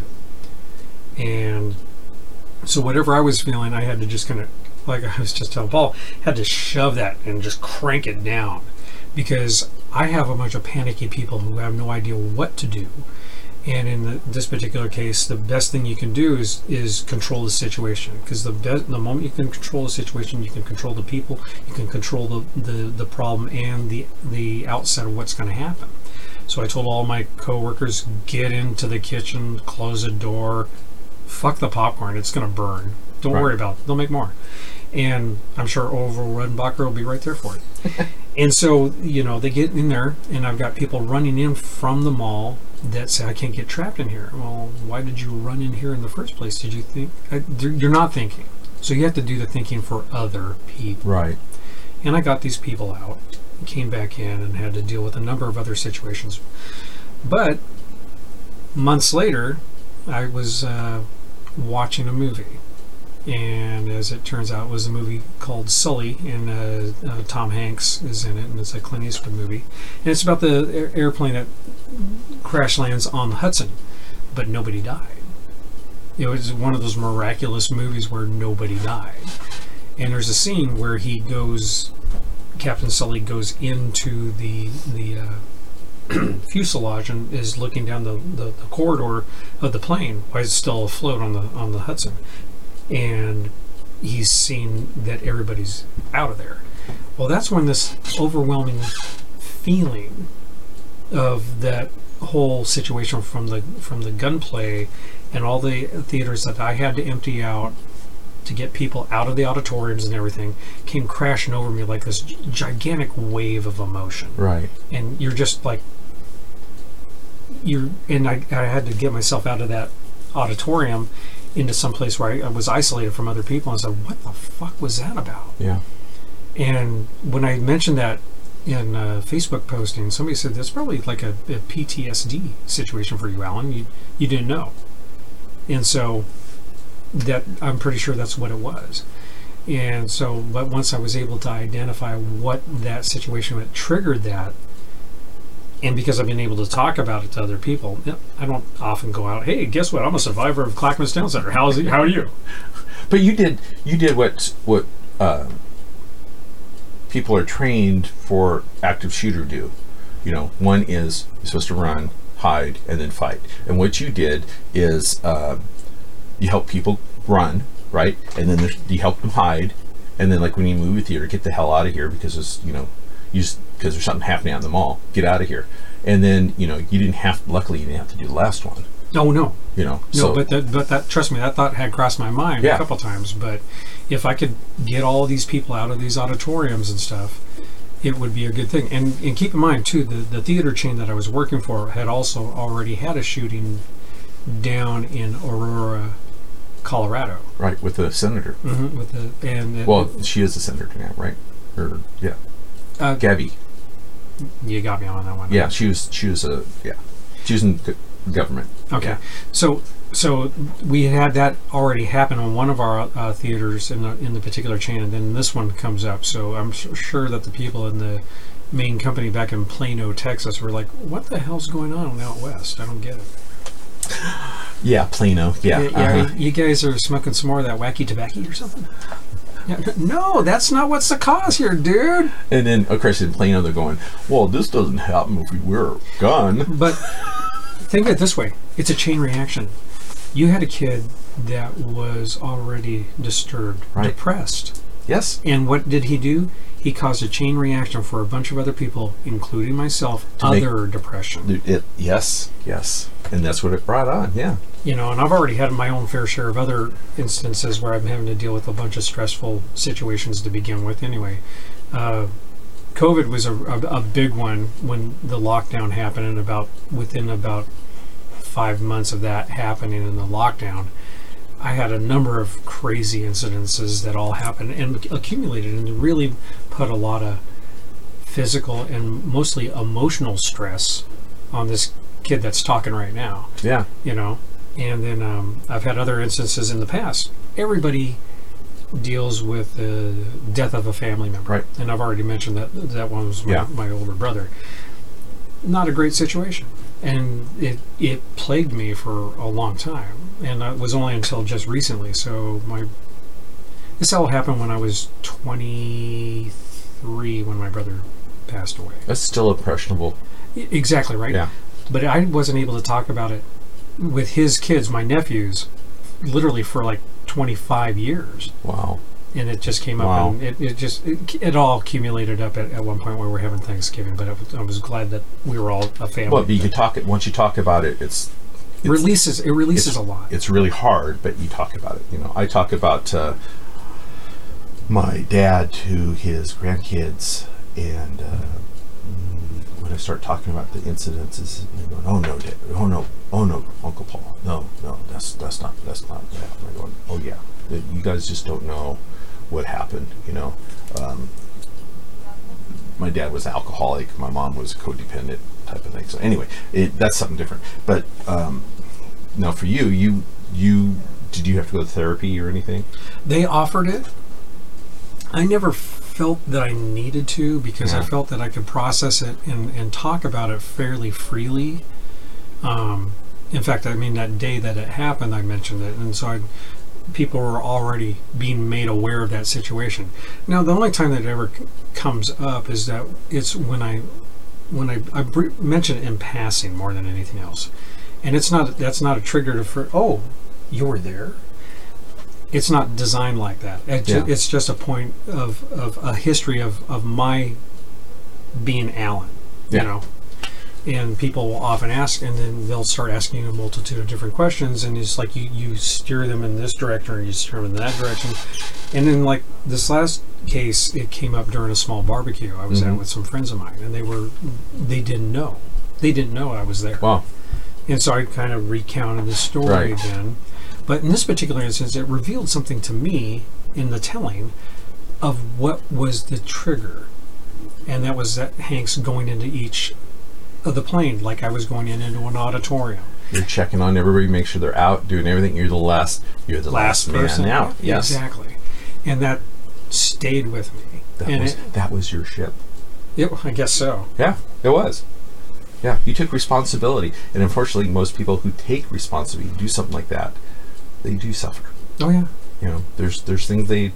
[SPEAKER 2] And so whatever I was feeling, I had to just kind of, like I was just telling Paul, had to shove that and just crank it down, because I have a bunch of panicky people who have no idea what to do. And in the, this particular case, the best thing you can do is is control the situation, because the be- the moment you can control the situation, you can control the people, you can control the, the, the problem and the the outset of what's going to happen. So I told all my coworkers, get into the kitchen, close the door, fuck the popcorn, it's going to burn. Don't
[SPEAKER 1] Right.
[SPEAKER 2] worry about it. They'll make more. And I'm sure Orville Redenbacher will be right there for it. And so, you know, they get in there, and I've got people running in from the mall that say, I can't get trapped in here. Well, why did you run in here in the first place? Did you think? I, you're not thinking. So you have to do the thinking for other people.
[SPEAKER 1] Right.
[SPEAKER 2] And I got these people out, came back in, and had to deal with a number of other situations. But months later, I was uh, watching a movie. And as it turns out, it was a movie called Sully, and uh, uh, Tom Hanks is in it, and it's a Clint Eastwood movie. And it's about the air- airplane that crash lands on the Hudson, but nobody died. It was one of those miraculous movies where nobody died. And there's a scene where he goes, Captain Sully goes into the the uh, fuselage and is looking down the, the, the corridor of the plane while it's still afloat on the on the Hudson. And he's seen that everybody's out of there. Well, that's when this overwhelming feeling of that whole situation from the from the gunplay and all the theaters that I had to empty out to get people out of the auditoriums and everything came crashing over me like this g- gigantic wave of emotion.
[SPEAKER 1] Right.
[SPEAKER 2] And you're just like, you're, and I, I had to get myself out of that auditorium into some place where I, I was isolated from other people, and I said, what the fuck was that about?
[SPEAKER 1] Yeah.
[SPEAKER 2] And when I mentioned that in a Facebook posting, somebody said, that's probably like a, a P T S D situation for you, Alan. You, you didn't know. And so that, I'm pretty sure that's what it was. And so, but once I was able to identify what that situation that triggered that, and because I've been able to talk about it to other people, yep, I don't often go out, hey, guess what? I'm a survivor of Clackamas Town Center. How's it, how are you?
[SPEAKER 1] But you did you did what what uh, people are trained for active shooter do. You know, one is you're supposed to run, hide, and then fight. And what you did is uh, you help people run, right? And then there's, you help them hide. And then, like when you movie theater, get the hell out of here because it's, you know, you just because there's something happening out in the mall. Get out of here. And then, you know, you didn't have. Luckily, you didn't have to do the last one.
[SPEAKER 2] Oh no,
[SPEAKER 1] You know.
[SPEAKER 2] no,
[SPEAKER 1] so,
[SPEAKER 2] but that, but that, trust me, that thought had crossed my mind
[SPEAKER 1] Yeah.
[SPEAKER 2] a couple times. But if I could get all these people out of these auditoriums and stuff, it would be a good thing. And and keep in mind too, the the theater chain that I was working for had also already had a shooting down in Aurora, Colorado.
[SPEAKER 1] right, with the senator.
[SPEAKER 2] Mm-hmm, with the and it,
[SPEAKER 1] Well, she is a senator now, right? Or yeah,
[SPEAKER 2] uh,
[SPEAKER 1] Gabby.
[SPEAKER 2] you got me on that one.
[SPEAKER 1] Yeah, she was. She was a yeah. She was in the government.
[SPEAKER 2] Okay,
[SPEAKER 1] Yeah.
[SPEAKER 2] so so we had that already happen on one of our uh, theaters in the in the particular chain, and then this one comes up. So I'm s- sure that the people in the main company back in Plano, Texas, were like, "What the hell's going on out west? I don't get it."
[SPEAKER 1] Yeah, Plano. Yeah.
[SPEAKER 2] yeah,
[SPEAKER 1] uh-huh.
[SPEAKER 2] you guys are smoking some more of that wacky tobacco or something? Yeah, no, that's not what's the cause here, dude.
[SPEAKER 1] And then, of course, in Plano, they're going, well, this doesn't happen if we wear a gun.
[SPEAKER 2] But think of it this way. It's a chain reaction. You had a kid that was already disturbed,
[SPEAKER 1] Right.
[SPEAKER 2] depressed.
[SPEAKER 1] Yes.
[SPEAKER 2] And what did he do? He caused a chain reaction for a bunch of other people, including myself,
[SPEAKER 1] To make-
[SPEAKER 2] other depression.
[SPEAKER 1] It, yes. Yes. And that's what it brought on. Yeah.
[SPEAKER 2] You know, and I've already had my own fair share of other instances where I'm having to deal with a bunch of stressful situations to begin with anyway. Uh, COVID was a, a, a big one when the lockdown happened, and about within about five months of that happening in the lockdown, I had a number of crazy incidences that all happened and accumulated and really put a lot of physical and mostly emotional stress on this kid that's talking right now.
[SPEAKER 1] Yeah.
[SPEAKER 2] You know, And then um, I've had other instances in the past. Everybody deals with the death of a family member.
[SPEAKER 1] Right.
[SPEAKER 2] And I've already mentioned that that one was my,
[SPEAKER 1] Yeah.
[SPEAKER 2] my older brother. Not a great situation. And it, it plagued me for a long time. And it was only until just recently. So my this all happened when I was twenty-three when my brother passed away.
[SPEAKER 1] That's still impressionable.
[SPEAKER 2] E- Exactly, right?
[SPEAKER 1] Yeah.
[SPEAKER 2] But I wasn't able to talk about it with his kids, my nephews, literally for like twenty-five years.
[SPEAKER 1] Wow.
[SPEAKER 2] And it just came up,
[SPEAKER 1] Wow.
[SPEAKER 2] and it, it just, it, it all accumulated up at, at one point where we're having Thanksgiving. But it was, I was glad that we were all a family.
[SPEAKER 1] Well, but you can talk it once you talk about it. It's, it's
[SPEAKER 2] releases, it releases
[SPEAKER 1] it's,
[SPEAKER 2] a lot.
[SPEAKER 1] It's really hard, but you talk about it. You know, I talk about uh, my dad to his grandkids, and uh, mm, when I start talking about the incidences, they're going, "Oh no, Dad! Oh no! Oh no, Uncle Paul! No, no, that's that's not that's not what happened." I'm going, "Oh yeah, you guys just don't know what happened." You know, um, my dad was alcoholic. My mom was codependent type of thing. So anyway, it, that's something different. But um, now for you, you you did you have to go to therapy or anything?
[SPEAKER 2] They offered it. I never felt that I needed to because
[SPEAKER 1] Yeah.
[SPEAKER 2] I felt that I could process it and, and talk about it fairly freely. Um, in fact, I mean, that day that it happened, I mentioned it. And so I, people were already being made aware of that situation. Now, the only time that it ever c- comes up is that it's when I when I, I br- mention it in passing more than anything else. And it's not that's not a trigger to, for, oh, you were there. It's not designed like that. It ju-
[SPEAKER 1] Yeah.
[SPEAKER 2] It's just a point of, of a history of, of my being Alan, you
[SPEAKER 1] Yeah.
[SPEAKER 2] know. And people will often ask, and then they'll start asking you a multitude of different questions, and it's like you, you steer them in this direction or you steer them in that direction. And then, like this last case, it came up during a small barbecue I was
[SPEAKER 1] Mhm.
[SPEAKER 2] at with some friends of mine, and they were they didn't know. They didn't know I was there.
[SPEAKER 1] Wow.
[SPEAKER 2] And so I kind of recounted the story
[SPEAKER 1] Right.
[SPEAKER 2] again. But in this particular instance, it revealed something to me in the telling of what was the trigger. And that was that Hank's going into each of the plane, like I was going in into an auditorium.
[SPEAKER 1] You're checking on everybody, make sure they're out, doing everything. You're the last. You're the last,
[SPEAKER 2] person
[SPEAKER 1] man out. Yes.
[SPEAKER 2] Exactly. And that stayed with me.
[SPEAKER 1] That
[SPEAKER 2] and
[SPEAKER 1] was
[SPEAKER 2] it,
[SPEAKER 1] that was your ship.
[SPEAKER 2] it, I guess so.
[SPEAKER 1] Yeah, it was. Yeah, you took responsibility, and unfortunately, most people who take responsibility do something like that, they do suffer.
[SPEAKER 2] Oh yeah.
[SPEAKER 1] You know, there's there's things they,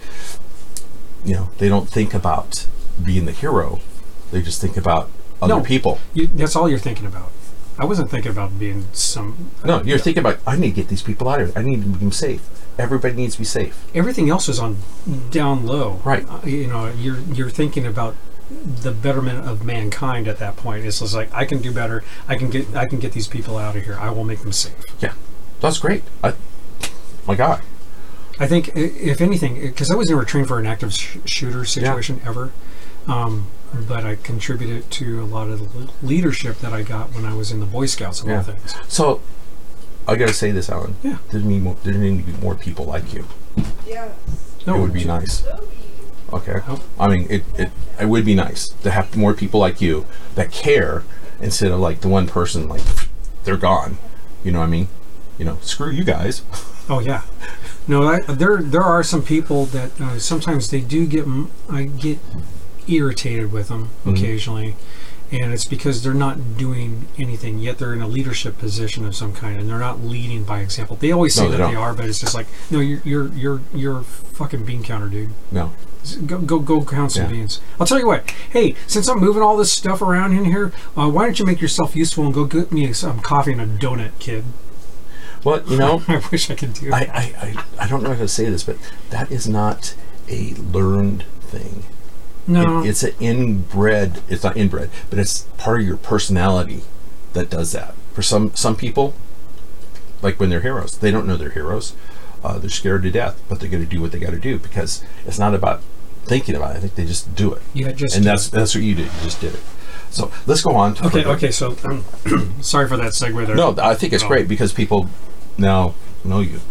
[SPEAKER 1] you know, they don't think about being the hero. They just think about other
[SPEAKER 2] No.
[SPEAKER 1] people.
[SPEAKER 2] You, that's all you're thinking about. I wasn't thinking about being some.
[SPEAKER 1] No, you're thinking about, I need to get these people out of here. I need to make them safe. Everybody needs to be safe.
[SPEAKER 2] Everything else is on down low.
[SPEAKER 1] Right.
[SPEAKER 2] Uh, you know, you're you're thinking about the betterment of mankind at that point. It's just like I can do better. I can get I can get these people out of here. I will make them safe.
[SPEAKER 1] Yeah, that's great. I, my God.
[SPEAKER 2] I think i- if anything, because I was never trained for an active sh- shooter situation ever, um, but I contributed to a lot of the le- leadership that I got when I was in the Boy Scouts and
[SPEAKER 1] Yeah.
[SPEAKER 2] all things.
[SPEAKER 1] So, I gotta say this, Alan.
[SPEAKER 2] Yeah.
[SPEAKER 1] There need, more, there need to be more people like you.
[SPEAKER 3] Yes.
[SPEAKER 2] No,
[SPEAKER 1] It would be
[SPEAKER 2] j-
[SPEAKER 1] nice. Okay.
[SPEAKER 2] Oh.
[SPEAKER 1] I mean, it, it it would be nice to have more people like you that care instead of like the one person like they're gone. You know what I mean? You know, screw you guys.
[SPEAKER 2] Oh yeah, no. I, there there are some people that uh, sometimes they do get m- I get irritated with them
[SPEAKER 1] Mhm.
[SPEAKER 2] occasionally, and it's because they're not doing anything yet. They're in a leadership position of some kind, and they're not leading by example. They always say
[SPEAKER 1] No, they
[SPEAKER 2] that they
[SPEAKER 1] don't.
[SPEAKER 2] are, but it's just like, no, you're you're you're you're a fucking bean counter, dude.
[SPEAKER 1] No.
[SPEAKER 2] Go go go count some
[SPEAKER 1] Yeah.
[SPEAKER 2] beans. I'll tell you what. Hey, since I'm moving all this stuff around in here, uh, why don't you make yourself useful and go get me some coffee and a donut, kid?
[SPEAKER 1] Well, you know,
[SPEAKER 2] I wish I could do
[SPEAKER 1] I,
[SPEAKER 2] that.
[SPEAKER 1] I, I, I don't know how to say this, but that is not a learned thing.
[SPEAKER 2] No,
[SPEAKER 1] It, it's an inbred, it's not inbred, but it's part of your personality that does that. For some, some people, like when they're heroes, they don't know they're heroes. Uh, they're scared to death, but they're going to do what they got to do because it's not about thinking about it. I think they just do it.
[SPEAKER 2] you had just
[SPEAKER 1] And that's that's what you did. You just did it. So let's go on to
[SPEAKER 2] Okay,
[SPEAKER 1] further-
[SPEAKER 2] okay, so um, sorry for that segue there.
[SPEAKER 1] No, I think it's
[SPEAKER 2] No.
[SPEAKER 1] great because people now know you.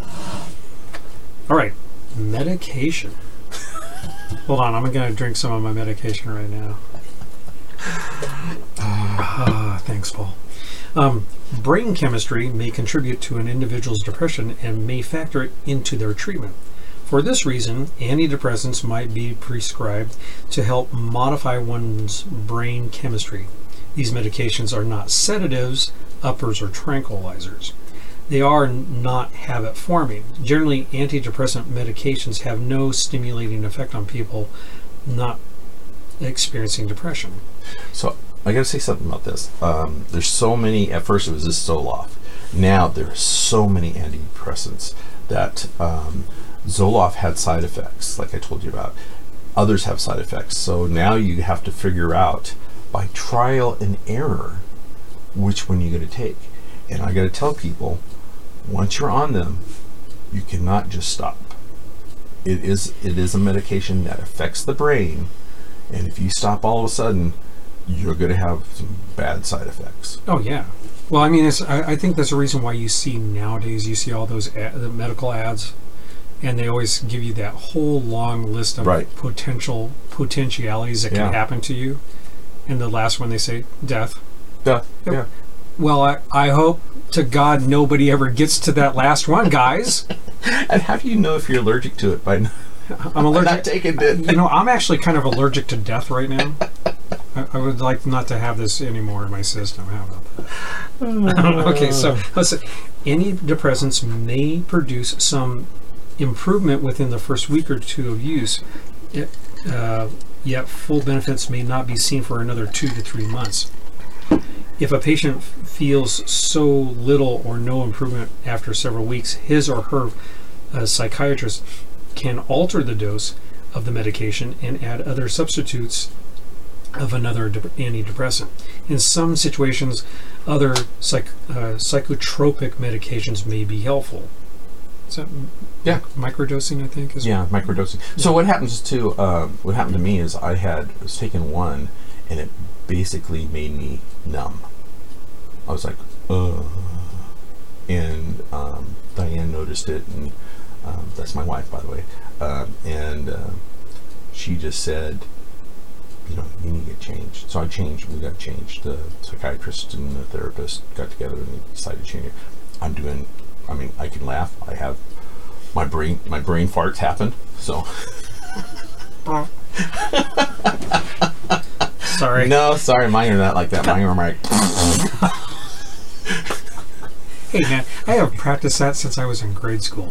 [SPEAKER 2] All right, medication. Hold on, I'm going to drink some of my medication right now. Ah, thanks, Paul. Um, brain chemistry may contribute to an individual's depression and may factor into their treatment. For this reason, antidepressants might be prescribed to help modify one's brain chemistry. These medications are not sedatives, uppers, or tranquilizers. They are not habit-forming. Generally, antidepressant medications have no stimulating effect on people not experiencing depression.
[SPEAKER 1] So I got to say something about this. Um, there's so many. At first, it was just Zoloft. Now there's so many antidepressants that um, Zoloft had side effects, like I told you about. Others have side effects. So now you have to figure out by trial and error which one you're going to take. And I got to tell people, once you're on them, you cannot just stop. It is it is a medication that affects the brain, and if you stop all of a sudden, you're going to have some bad side effects.
[SPEAKER 2] Oh yeah. Well, I mean, it's, I, I think that's the reason why you see nowadays you see all those ad, the medical ads, and they always give you that whole long list of
[SPEAKER 1] Right.
[SPEAKER 2] potential potentialities that can
[SPEAKER 1] Yeah.
[SPEAKER 2] happen to you, and the last one they say death.
[SPEAKER 1] Yeah,
[SPEAKER 2] Yep.
[SPEAKER 1] yeah.
[SPEAKER 2] Well, I, I hope to God nobody ever gets to that last one, guys.
[SPEAKER 1] And how do you know if you're allergic to it by n-
[SPEAKER 2] I'm allergic.
[SPEAKER 1] not taking it?
[SPEAKER 2] You know, I'm actually kind of allergic to death right now. I, I would like not to have this anymore in my system. How about that? Okay, so listen. Antidepressants may produce some improvement within the first week or two of use, it, uh, yet full benefits may not be seen for another two to three months. If a patient feels so little or no improvement after several weeks, his or her uh, psychiatrist can alter the dose of the medication and add other substitutes of another de- antidepressant. In some situations, other psych- uh, psychotropic medications may be helpful. Is that
[SPEAKER 1] Yeah.
[SPEAKER 2] microdosing, I think? Is
[SPEAKER 1] Yeah, microdosing. So what happens to uh, what happened to me is I had was taking one, and it basically made me numb. I was like, uh, and um, Diane noticed it, and um, that's my wife, by the way, um, and uh, she just said, you know, you need to get changed. So I changed. We got changed. The psychiatrist and the therapist got together and they decided to change it. I'm doing. I mean, I can laugh. I have my brain. My brain farts happen. So.
[SPEAKER 2] Sorry.
[SPEAKER 1] No, sorry, mine are not like that. Mine are like.
[SPEAKER 2] Hey man, I have practiced that since I was in grade school.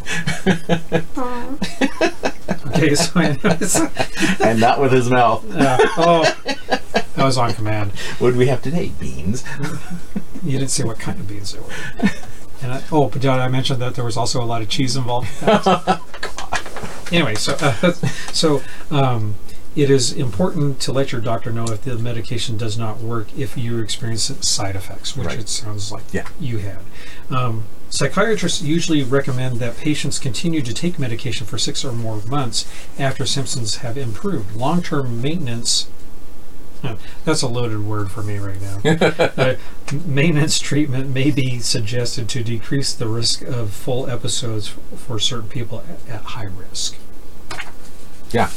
[SPEAKER 2] Okay, so anyways,
[SPEAKER 1] And not with his mouth.
[SPEAKER 2] uh, oh, that was on command.
[SPEAKER 1] What do we have today? Beans.
[SPEAKER 2] You didn't say what kind of beans there were. And I, oh, but did I mention that there was also a lot of cheese involved? Anyway, so uh, so um, it is important to let your doctor know if the medication does not work if you experience side effects, which
[SPEAKER 1] Right.
[SPEAKER 2] it sounds like
[SPEAKER 1] Yeah.
[SPEAKER 2] you had. Um, psychiatrists usually recommend that patients continue to take medication for six or more months after symptoms have improved. Long-term maintenance. uh, That's a loaded word for me right now. uh, maintenance treatment may be suggested to decrease the risk of full episodes f- for certain people at, at high risk.
[SPEAKER 1] Yeah.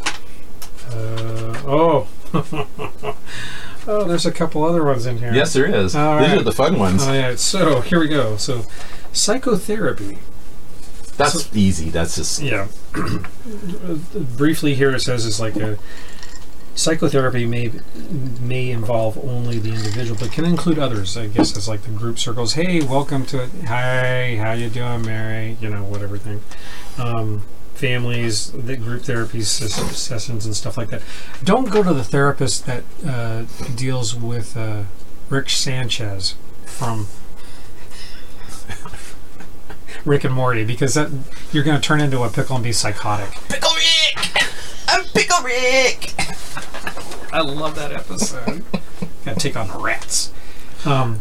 [SPEAKER 2] Uh, oh. Oh, there's a couple other ones in here.
[SPEAKER 1] Yes, there is.
[SPEAKER 2] All
[SPEAKER 1] These
[SPEAKER 2] right.
[SPEAKER 1] are the fun ones.
[SPEAKER 2] Oh, yeah. So here we go. So psychotherapy.
[SPEAKER 1] That's
[SPEAKER 2] so-
[SPEAKER 1] easy. That's just.
[SPEAKER 2] Yeah. Briefly here it says it's like a psychotherapy may may involve only the individual, but can include others. I guess it's like the group circles. Hey, welcome to it. Hi, how you doing, Mary? You know, whatever thing. Um, families, the group therapy ses- sessions and stuff like that. Don't go to the therapist that uh, deals with uh, Rick Sanchez from Rick and Morty, because that you're going to turn into a pickle and be psychotic.
[SPEAKER 1] Pickle Rick! I'm Pickle Rick!
[SPEAKER 2] I love that episode. Got to take on the rats. Um,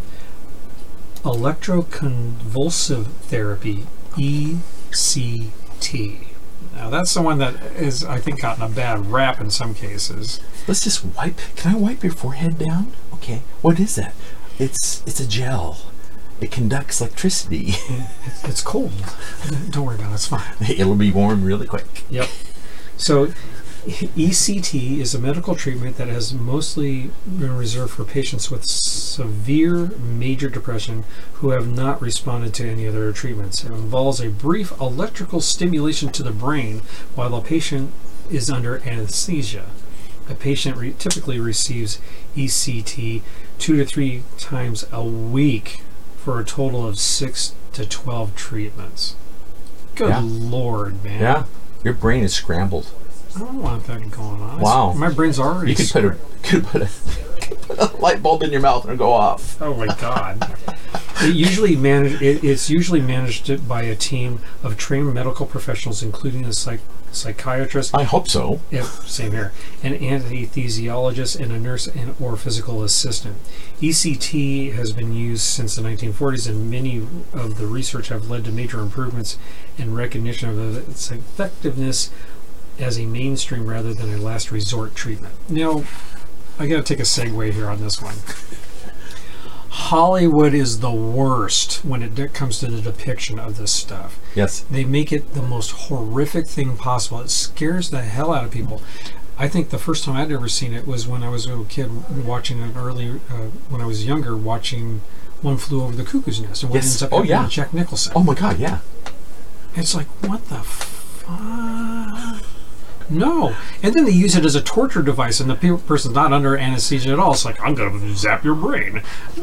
[SPEAKER 2] electroconvulsive therapy, E C T. Now that's the one that is, I think, gotten a bad rap in some cases.
[SPEAKER 1] Let's just wipe. Can I wipe your forehead down? Okay. What is that? It's it's a gel. It conducts electricity.
[SPEAKER 2] It's, it's cold. Don't worry about it. It's fine.
[SPEAKER 1] It'll be warm really quick.
[SPEAKER 2] Yep. So E C T is a medical treatment that has mostly been reserved for patients with severe major depression who have not responded to any other treatments. It involves a brief electrical stimulation to the brain while the patient is under anesthesia. A patient re- typically receives E C T two to three times a week for a total of six to twelve treatments. Good
[SPEAKER 1] Yeah.
[SPEAKER 2] Lord, man.
[SPEAKER 1] Yeah. Your brain is scrambled.
[SPEAKER 2] I don't want that going on.
[SPEAKER 1] Wow.
[SPEAKER 2] My brain's already.
[SPEAKER 1] You could put a could put a, could put a light bulb in your mouth and it'll go off.
[SPEAKER 2] Oh my God! It usually managed. It, it's usually managed by a team of trained medical professionals, including a psych, psychiatrist.
[SPEAKER 1] I hope so.
[SPEAKER 2] Yep, same here. An anesthesiologist and a nurse and or physical assistant. E C T has been used since the nineteen forties, and many of the research have led to major improvements in recognition of its effectiveness as a mainstream rather than a last resort treatment. Now, I got to take a segue here on this one. Hollywood is the worst when it de- comes to the depiction of this stuff.
[SPEAKER 1] Yes.
[SPEAKER 2] They make it the most horrific thing possible. It scares the hell out of people. I think the first time I'd ever seen it was when I was a kid watching it early, uh, when I was younger, watching One Flew Over the Cuckoo's Nest. And what
[SPEAKER 1] Yes.
[SPEAKER 2] ends up
[SPEAKER 1] Oh,
[SPEAKER 2] happening
[SPEAKER 1] yeah.
[SPEAKER 2] with Jack Nicholson.
[SPEAKER 1] Oh my God, yeah.
[SPEAKER 2] It's like, what the fuck? No. And then they use it as a torture device, and the pe- person's not under anesthesia at all. It's like, I'm going to zap your brain.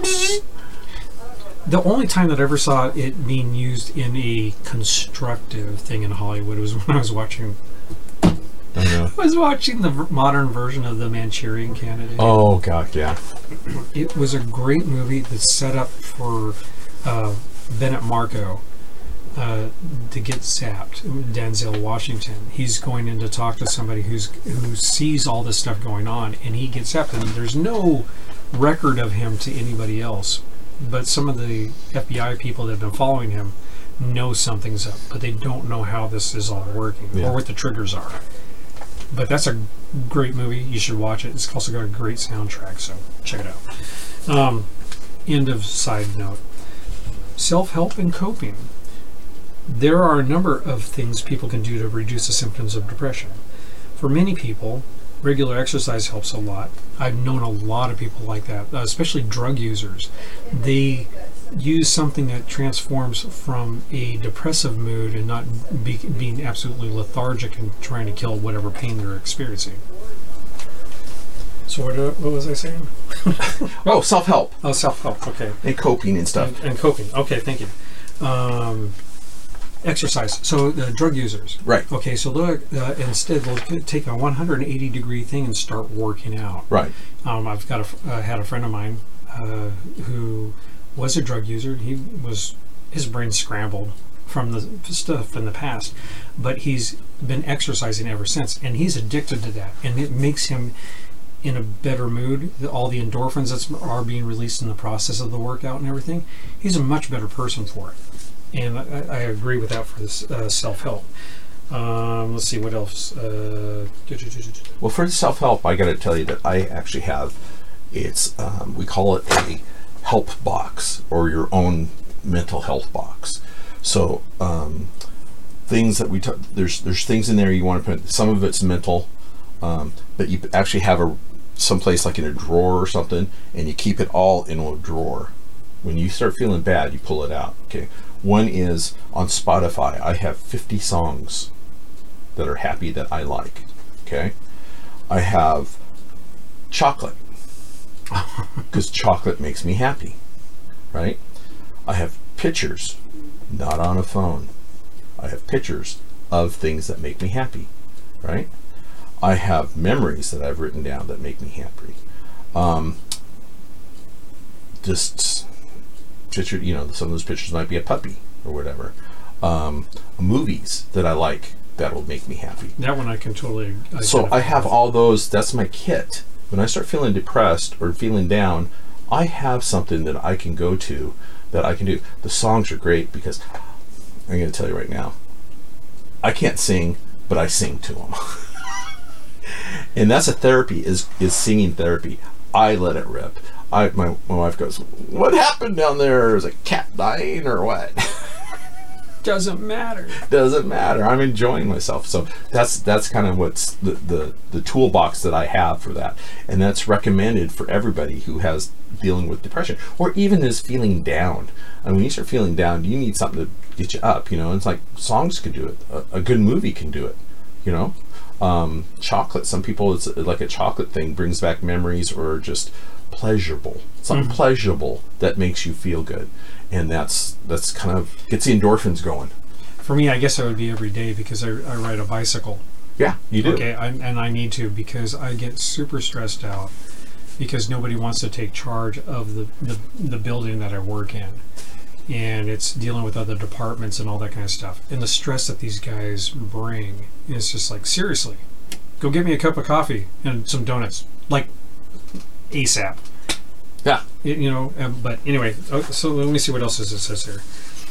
[SPEAKER 2] The only time that I ever saw it being used in a constructive thing in Hollywood was when I was watching
[SPEAKER 1] I know.
[SPEAKER 2] I was watching the v- modern version of The Manchurian Candidate.
[SPEAKER 1] Oh God, yeah.
[SPEAKER 2] It was a great movie that's set up for uh, Bennett Marco uh, to get zapped. Denzel Washington. He's going in to talk to somebody who's who sees all this stuff going on, and he gets zapped. And there's no record of him to anybody else, but some of the F B I people that have been following him know something's up, but they don't know how this is all working
[SPEAKER 1] Yeah.
[SPEAKER 2] or what the triggers are. But that's a great movie. You should watch it. It's also got a great soundtrack, so check it out. Um, end of side note. Self-help and coping. There are a number of things people can do to reduce the symptoms of depression. For many people, regular exercise helps a lot. I've known a lot of people like that, uh, especially drug users. They use something that transforms from a depressive mood and not be, being absolutely lethargic and trying to kill whatever pain they're experiencing. So what, uh, what was I saying?
[SPEAKER 1] Oh, self-help
[SPEAKER 2] Oh, self-help. Okay.
[SPEAKER 1] and coping and stuff.
[SPEAKER 2] And, and coping. Okay, thank you. Um, exercise. So the drug users.
[SPEAKER 1] Right.
[SPEAKER 2] Okay, so look, uh, instead they'll t- take a one hundred eighty degree thing and start working out.
[SPEAKER 1] Right.
[SPEAKER 2] Um, I've got a, f- uh, had a friend of mine uh, who was a drug user. He was his brain scrambled from the stuff in the past, but he's been exercising ever since, and he's addicted to that, and it makes him in a better mood. All the endorphins that are being released in the process of the workout and everything, he's a much better person for it. And I, I agree with that for this uh, self-help. Um, let's see what else. Uh,
[SPEAKER 1] Well, for self-help, I got to tell you that I actually have. It's um, we call it a help box, or your own mental health box. So um, things that we t- there's there's things in there you want to put. Some of it's mental, um, but you actually have a someplace like in a drawer or something, and you keep it all in a drawer. When you start feeling bad, you pull it out. Okay. One is on Spotify. I have fifty songs that are happy that I like. Okay. I have chocolate because chocolate makes me happy. Right. I have pictures, not on a phone. I have pictures of things that make me happy. Right. I have memories that I've written down that make me happy. Um, just picture, you know, some of those pictures might be a puppy or whatever. Um, movies that I like that will make me happy.
[SPEAKER 2] that one I can totally.
[SPEAKER 1] So
[SPEAKER 2] identify
[SPEAKER 1] I have
[SPEAKER 2] with.
[SPEAKER 1] all those. That's my kit. When I start feeling depressed or feeling down, I have something that I can go to that I can do. The songs are great because I'm going to tell you right now, I can't sing, but I sing to them. And that's a therapy, is is singing therapy. I let it rip. I my, my wife goes, "What happened down there? Is a cat dying or what?"
[SPEAKER 2] Doesn't matter.
[SPEAKER 1] Doesn't matter. I'm enjoying myself. So that's that's kind of what's the, the the toolbox that I have for that, and that's recommended for everybody who has dealing with depression or even is feeling down. And when you start feeling down, you need something to get you up. You know, it's like songs can do it. A, a good movie can do it. You know, um, chocolate. Some people, it's like a chocolate thing brings back memories or just pleasurable, something mm-hmm. pleasurable that makes you feel good, and that's that's kind of gets the endorphins going.
[SPEAKER 2] For me, I guess it would be every day because I, I ride a bicycle.
[SPEAKER 1] Yeah, you do.
[SPEAKER 2] Okay, I, and I need to because I get super stressed out because nobody wants to take charge of the, the, the building that I work in. And it's dealing with other departments and all that kind of stuff. And the stress that these guys bring is just like, seriously, go get me a cup of coffee and some donuts. Like, ASAP.
[SPEAKER 1] Yeah.
[SPEAKER 2] It, you know, um, but anyway, oh, so let me see what else it says here.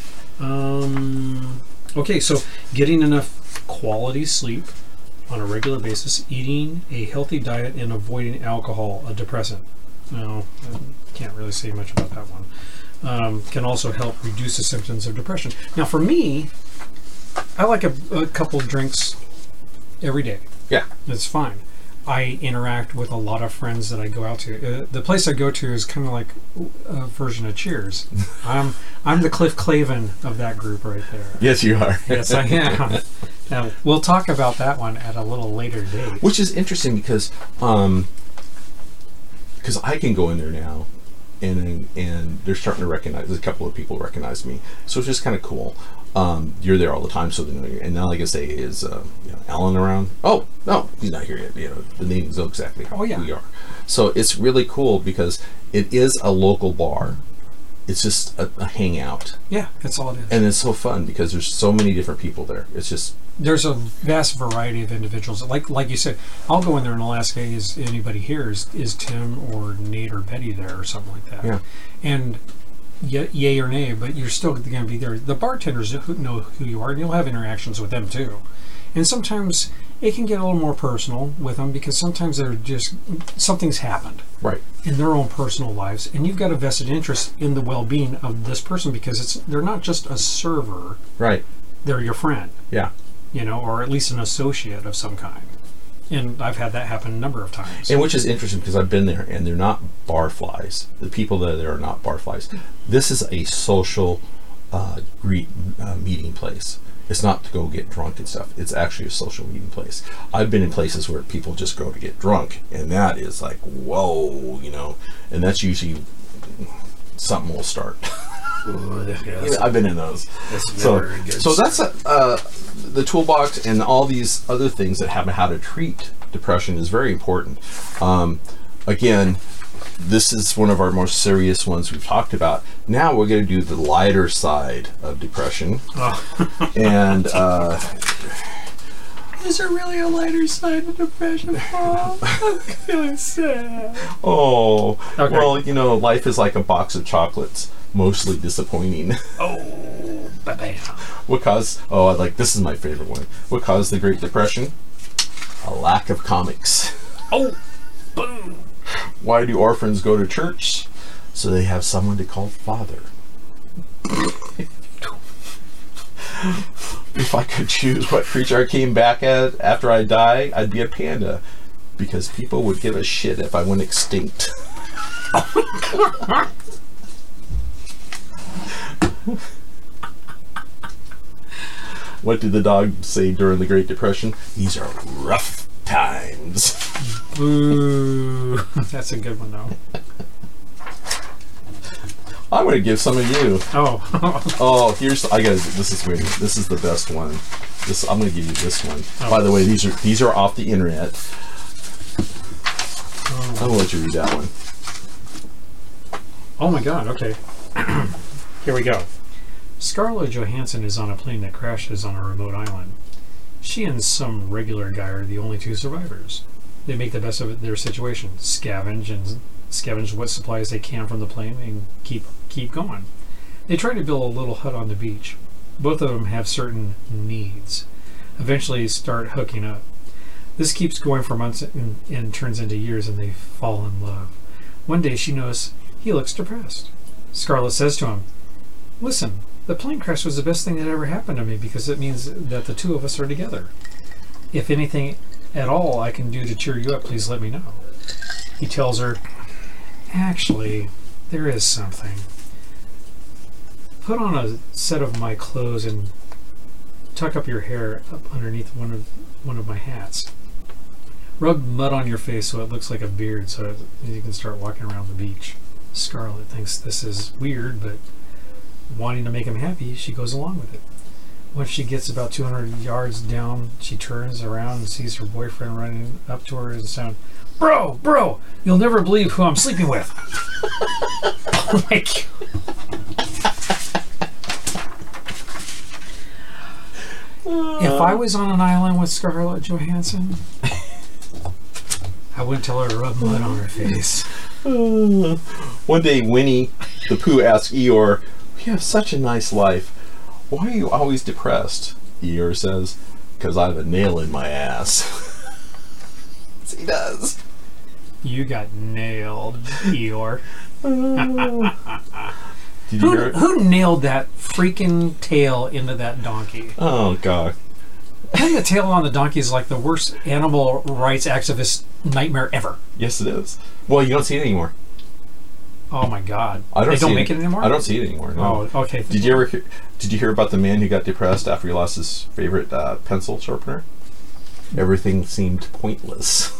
[SPEAKER 2] Um, okay, so getting enough quality sleep on a regular basis, eating a healthy diet, and avoiding alcohol, a depressant. No, I can't really say much about that one. Um, can also help reduce the symptoms of depression. Now, for me, I like a, a couple drinks every day.
[SPEAKER 1] Yeah.
[SPEAKER 2] It's fine. I interact with a lot of friends that I go out to. Uh, the place I go to is kind of like a version of Cheers. I'm I'm the Cliff Clavin of that group right there.
[SPEAKER 1] Yes, you are.
[SPEAKER 2] Yes, I am. Now, we'll talk about that one at a little later date.
[SPEAKER 1] Which is interesting because um, because I can go in there now, and and they're starting to recognize. A couple of people recognize me, so it's just kind of cool. Um, you're there all the time, so they know you. And now, like I say, is uh, you know, Alan around? Oh no, he's not here yet. You know, the names know exactly
[SPEAKER 2] oh, yeah.
[SPEAKER 1] who you are. So it's really cool because it is a local bar. It's just a, a hangout.
[SPEAKER 2] Yeah, that's all it is.
[SPEAKER 1] And it's so fun because there's so many different people there. It's just
[SPEAKER 2] there's a vast variety of individuals. Like like you said, I'll go in there and I'll ask, hey, is anybody here? Is, is Tim or Nate or Betty there or something like that?
[SPEAKER 1] Yeah.
[SPEAKER 2] And y- yay or nay, but you're still going to be there. The bartenders who know who you are, and you'll have interactions with them too. And sometimes it can get a little more personal with them because sometimes they're just, something's happened.
[SPEAKER 1] Right.
[SPEAKER 2] In their own personal lives, and you've got a vested interest in the well-being of this person because it's they're not just a server.
[SPEAKER 1] Right.
[SPEAKER 2] They're your friend.
[SPEAKER 1] Yeah.
[SPEAKER 2] You know, or at least an associate of some kind. And I've had that happen a number of times.
[SPEAKER 1] And which is interesting because I've been there, and they're not bar flies. The people that are there are not bar flies. This is a social uh, greet, uh, meeting place. It's not to go get drunk and stuff. It's actually a social meeting place. I've been in places where people just go to get drunk, and that is like, whoa, you know, and that's usually something will start.
[SPEAKER 2] Ooh, yeah,
[SPEAKER 1] You know, I've been in those.
[SPEAKER 2] That's
[SPEAKER 1] So,
[SPEAKER 2] never a good
[SPEAKER 1] so that's a, uh, the toolbox, and all these other things that have how to treat depression is very important. Um, again, this is one of our most serious ones we've talked about. Now we're going to do the lighter side of depression.
[SPEAKER 2] Oh.
[SPEAKER 1] And uh,
[SPEAKER 2] is there really a lighter side of depression, Paul? I'm feeling sad.
[SPEAKER 1] oh,
[SPEAKER 2] Okay.
[SPEAKER 1] well, you know, life is like a box of chocolates, mostly disappointing.
[SPEAKER 2] Oh, ba-bam.
[SPEAKER 1] What caused? Oh, I like this is my favorite one. What caused the Great Depression? A lack of comics.
[SPEAKER 2] Oh, boom.
[SPEAKER 1] Why do orphans go to church? So they have someone to call father. If I could choose what creature I came back as after I die, I'd be a panda. Because people would give a shit if I went extinct. What did the dog say during the Great Depression? These are rough times.
[SPEAKER 2] Boo. That's a good one, though.
[SPEAKER 1] I'm going to give some of you.
[SPEAKER 2] Oh.
[SPEAKER 1] Oh, here's I got this is great. This is the best one. This I'm going to give you this one.
[SPEAKER 2] Oh.
[SPEAKER 1] By the way, these are these are off the internet.
[SPEAKER 2] Oh.
[SPEAKER 1] I'm going to let you read that one.
[SPEAKER 2] Oh my God, okay. Here we go. Scarlett Johansson is on a plane that crashes on a remote island. She and some regular guy are the only two survivors. They make the best of their situation, scavenge and scavenge what supplies they can from the plane and keep keep going. They try to build a little hut on the beach. Both of them have certain needs. Eventually start hooking up. This keeps going for months and, and turns into years, and they fall in love. One day she knows he looks depressed. Scarlett says to him, "Listen, The plane crash was the best thing that ever happened to me because it means that the two of us are together. If anything at all I can do to cheer you up, please let me know. He tells her, actually, there is something. Put on a set of my clothes and tuck up your hair up underneath one of one of my hats. Rub mud on your face so it looks like a beard so you can start walking around the beach. Scarlett thinks this is weird, but wanting to make him happy, she goes along with it. Once she gets about two hundred yards down, she turns around and sees her boyfriend running up to her and sound, Bro, bro, you'll never believe who I'm sleeping with. Oh my God. If I was on an island with Scarlett Johansson, I wouldn't tell her to rub mud on her face.
[SPEAKER 1] One day, Winnie the Pooh asks Eeyore, "We have such a nice life. Why are you always depressed?" Eeyore says, "Because I have a nail in my ass." Yes, he does.
[SPEAKER 2] You got nailed, Eeyore.
[SPEAKER 1] Did you
[SPEAKER 2] Who,
[SPEAKER 1] hear it?
[SPEAKER 2] who nailed that freaking tail into that donkey?
[SPEAKER 1] Oh, God.
[SPEAKER 2] Putting a tail on the donkey is like the worst animal rights activist nightmare ever.
[SPEAKER 1] Yes, it is. Well, you don't see it anymore.
[SPEAKER 2] Oh my God!
[SPEAKER 1] I don't
[SPEAKER 2] they
[SPEAKER 1] see
[SPEAKER 2] don't make it anymore.
[SPEAKER 1] I don't see it anymore. No.
[SPEAKER 2] Oh, okay.
[SPEAKER 1] Did you ever hear, did you hear about the man who got depressed after he lost his favorite uh, pencil sharpener? Everything seemed pointless.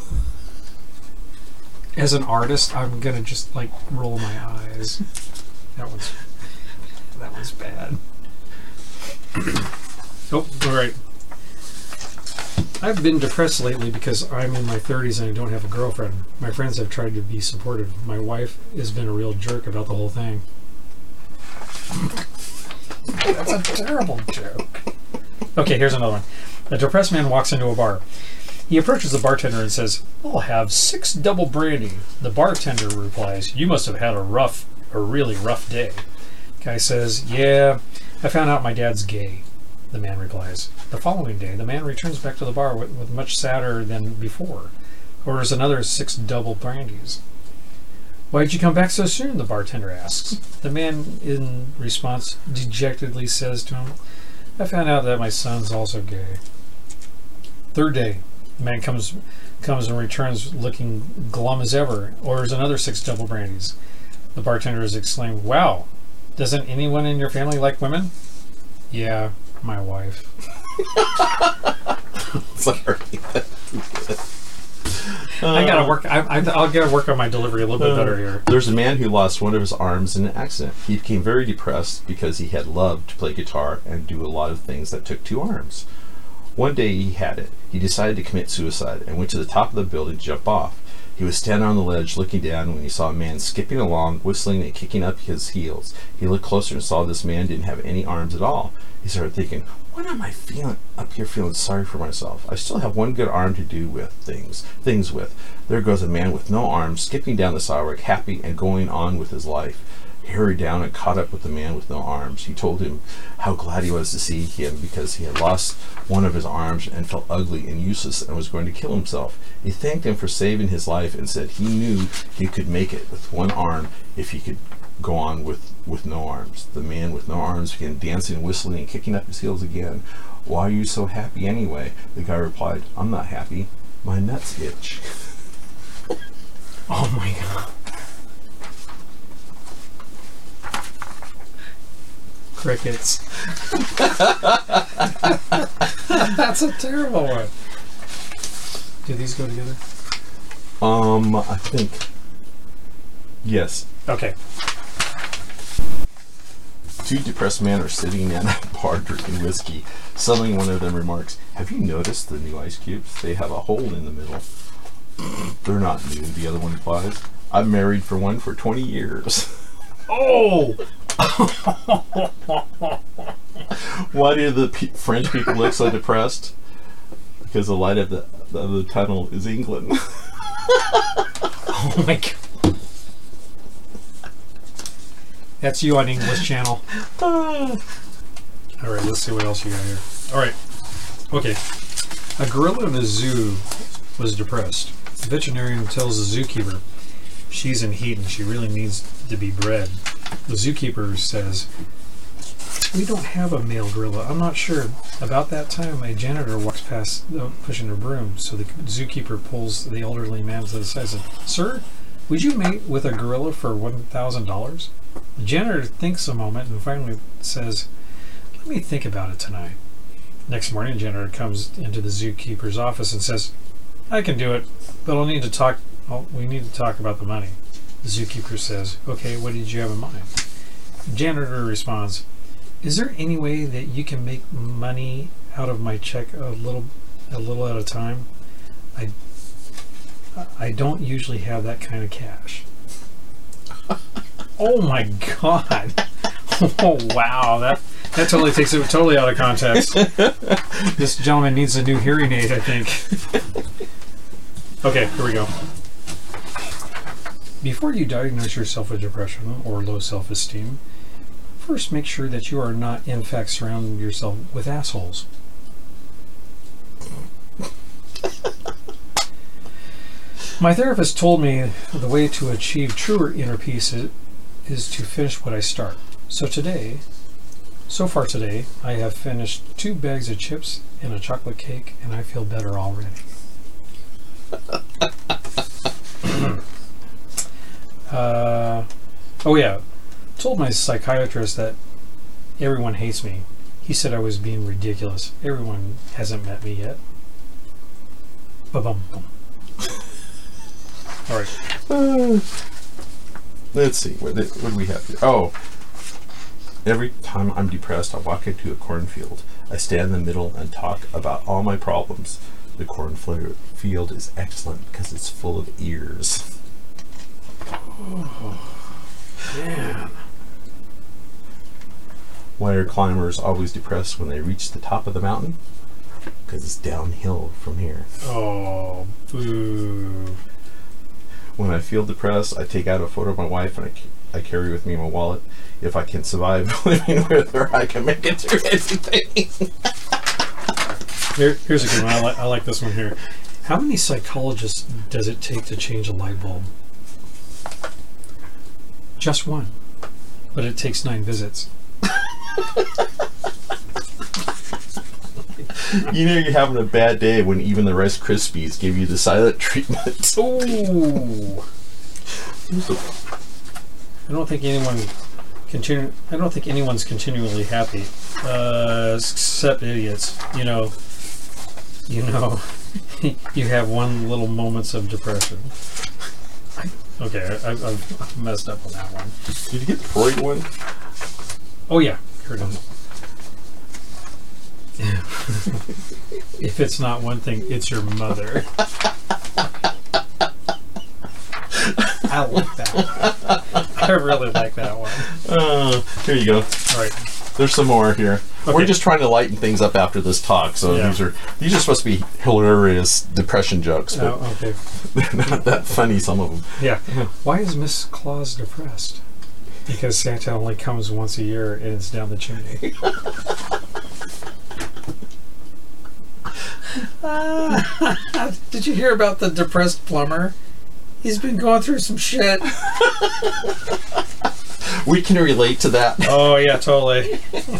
[SPEAKER 2] As an artist, I'm gonna just like roll my eyes. That one's that one's bad. Oh, all right. I've been depressed lately because I'm in my thirties and I don't have a girlfriend. My friends have tried to be supportive. My wife has been a real jerk about the whole thing. That's a terrible joke. Okay, here's another one. A depressed man walks into a bar. He approaches the bartender and says, "I'll have six double brandy." The bartender replies, "You must have had a rough, a really rough day." Guy says, "Yeah, I found out my dad's gay." The man replies. The following day, the man returns back to the bar with, with much sadder than before. Orders another six double brandies. "Why did you come back so soon?" the bartender asks. The man, in response, dejectedly says to him, "I found out that my son's also gay." Third day, the man comes comes and returns looking glum as ever. Orders another six double brandies. The bartender has exclaimed, "Wow, doesn't anyone in your family like women?" "Yeah, my wife."
[SPEAKER 1] Sorry.
[SPEAKER 2] I gotta work. I, I, I'll gotta work on my delivery a little bit better here.
[SPEAKER 1] There's a man who lost one of his arms in an accident. He became very depressed because he had loved to play guitar and do a lot of things that took two arms. One day he had it. He decided to commit suicide and went to the top of the building to jump off. He was standing on the ledge looking down when he saw a man skipping along, whistling and kicking up his heels. He looked closer and saw this man didn't have any arms at all. He started thinking, "What am I feeling up here feeling sorry for myself? I still have one good arm to do with things things with." There goes a man with no arms, skipping down the sidewalk, happy and going on with his life. He hurried down and caught up with the man with no arms. He told him how glad he was to see him because he had lost one of his arms and felt ugly and useless and was going to kill himself. He thanked him for saving his life and said he knew he could make it with one arm if he could go on with, with no arms. The man with no arms began dancing, whistling, and kicking up his heels again. "Why are you so happy anyway?" The guy replied, "I'm not happy. My nuts itch."
[SPEAKER 2] Oh my God. Crickets. That's a terrible one. Do these go together?
[SPEAKER 1] Um, I think. Yes.
[SPEAKER 2] Okay.
[SPEAKER 1] Two depressed men are sitting at a bar drinking whiskey. Suddenly one of them remarks, "Have you noticed the new ice cubes? They have a hole in the middle." "They're not new," the other one replies. "I've married for one for twenty years.
[SPEAKER 2] Oh!
[SPEAKER 1] Why do the pe- French people look so depressed? Because the light of the, of the tunnel is England.
[SPEAKER 2] Oh my God. That's you on English Channel. All right, let's see what else you got here. All right. Okay. A gorilla in a zoo was depressed. The veterinarian tells the zookeeper she's in heat and she really needs to be bred. The zookeeper says, We don't have a male gorilla. I'm not sure. About that time, a janitor walks past uh, pushing a broom, so the zookeeper pulls the elderly man to the side and says, "Sir, would you mate with a gorilla for one thousand dollars? The janitor thinks a moment and finally says, "Let me think about it tonight." Next morning, the janitor comes into the zookeeper's office and says, "I can do it, but I'll need to talk. Oh, we need to talk about the money." The zookeeper says, "Okay, what did you have in mind?" The janitor responds, "Is there any way that you can make money out of my check a little, a little at a time? I, I don't usually have that kind of cash." Oh my God! Oh wow, that that totally takes it totally out of context. This gentleman needs a new hearing aid, I think. Okay, here we go. Before you diagnose yourself with depression or low self-esteem, first make sure that you are not in fact surrounding yourself with assholes. My therapist told me the way to achieve truer inner peace is, is to finish what I start. So today, so far today, I have finished two bags of chips and a chocolate cake, and I feel better already. uh, oh yeah, told my psychiatrist that everyone hates me. He said I was being ridiculous. Everyone hasn't met me yet. Ba-bum. All right.
[SPEAKER 1] Uh, let's see. What, did- what do we have here? Oh. Every time I'm depressed, I walk into a cornfield. I stand in the middle and talk about all my problems. The cornfield is excellent because it's full of ears.
[SPEAKER 2] Oh, man.
[SPEAKER 1] Why are climbers always depressed when they reach the top of the mountain? Because it's downhill from here.
[SPEAKER 2] Oh, boo.
[SPEAKER 1] When I feel depressed, I take out a photo of my wife and I, ca- I carry with me in my wallet. If I can survive living with her, I can make it through anything.
[SPEAKER 2] Here, here's a good one. I, li- I like this one here. How many psychologists does it take to change a light bulb? Just one. But it takes nine visits.
[SPEAKER 1] You know you're having a bad day when even the Rice Krispies give you the silent treatment.
[SPEAKER 2] Ooh. I don't think anyone continue. I don't think anyone's continually happy, uh, except idiots. You know. You know. You have one little moments of depression. I, okay, I, I've, I've messed up on that one.
[SPEAKER 1] Did you get the Freud one?
[SPEAKER 2] Oh yeah, here it is. If it's not one thing, it's your mother. I like that one. I really like that one.
[SPEAKER 1] Uh, here you go.
[SPEAKER 2] All right.
[SPEAKER 1] There's some more here.
[SPEAKER 2] Okay.
[SPEAKER 1] We're just trying to lighten things up after this talk, so
[SPEAKER 2] Yeah.
[SPEAKER 1] these are these are supposed to be hilarious depression jokes, but
[SPEAKER 2] Oh, okay.
[SPEAKER 1] they're not that funny. Some of them.
[SPEAKER 2] Yeah. Why is Miss Claus depressed? Because Santa only comes once a year and it's down the chimney. uh, did you hear about the depressed plumber? He's been going through some shit.
[SPEAKER 1] We can relate to that.
[SPEAKER 2] Oh yeah, totally.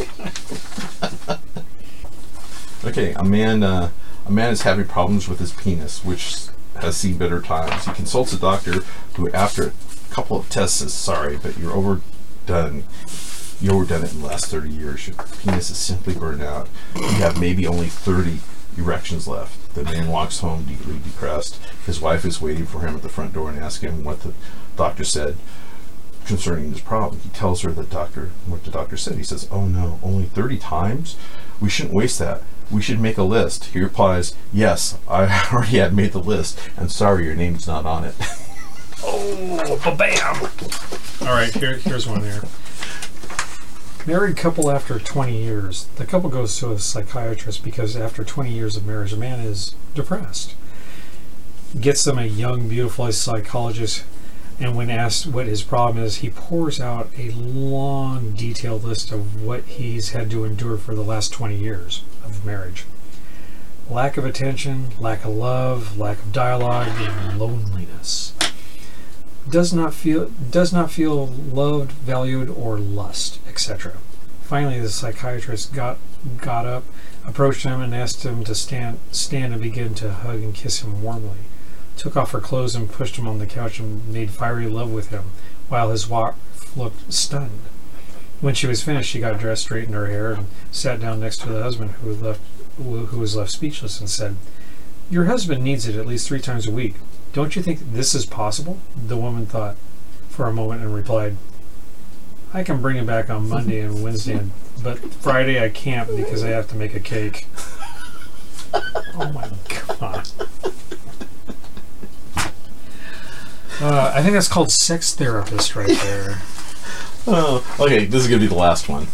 [SPEAKER 1] Okay, a man uh, a man is having problems with his penis, which has seen better times. He consults a doctor who, after a couple of tests, says, "Sorry, but you're overdone. You overdone it in the last thirty years. Your penis is simply burned out. You have maybe only thirty erections left." The man walks home deeply depressed. His wife is waiting for him at the front door and asks him what the doctor said concerning his problem. He tells her the doctor what the doctor said. He says, "Oh no, only thirty times? We shouldn't waste that. We should make a list." He replies, "Yes, I already had made the list, and sorry, your name's not on it."
[SPEAKER 2] Oh, ba-bam! All right, here, here's one here. Married couple after twenty years. The couple goes to a psychiatrist because after twenty years of marriage, a man is depressed. Gets them a young, beautiful psychologist, and when asked what his problem is, he pours out a long, detailed list of what he's had to endure for the last twenty years of marriage. Lack of attention, lack of love, lack of dialogue, and loneliness. Does not feel does not feel loved, valued, or lust, et cetera. Finally, the psychiatrist got got up, approached him, and asked him to stand stand and begin to hug and kiss him warmly. Took off her clothes and pushed him on the couch and made fiery love with him, while his wife looked stunned. When she was finished, she got dressed, straightened her hair, and sat down next to the husband, who left who was left speechless, and said, "Your husband needs it at least three times a week. Don't you think this is possible?" The woman thought for a moment and replied, "I can bring him back on Monday and Wednesday, and, but Friday I can't because I have to make a cake." Oh my God. Uh, I think that's called sex therapist right there.
[SPEAKER 1] Oh, okay, this is going to be the last one.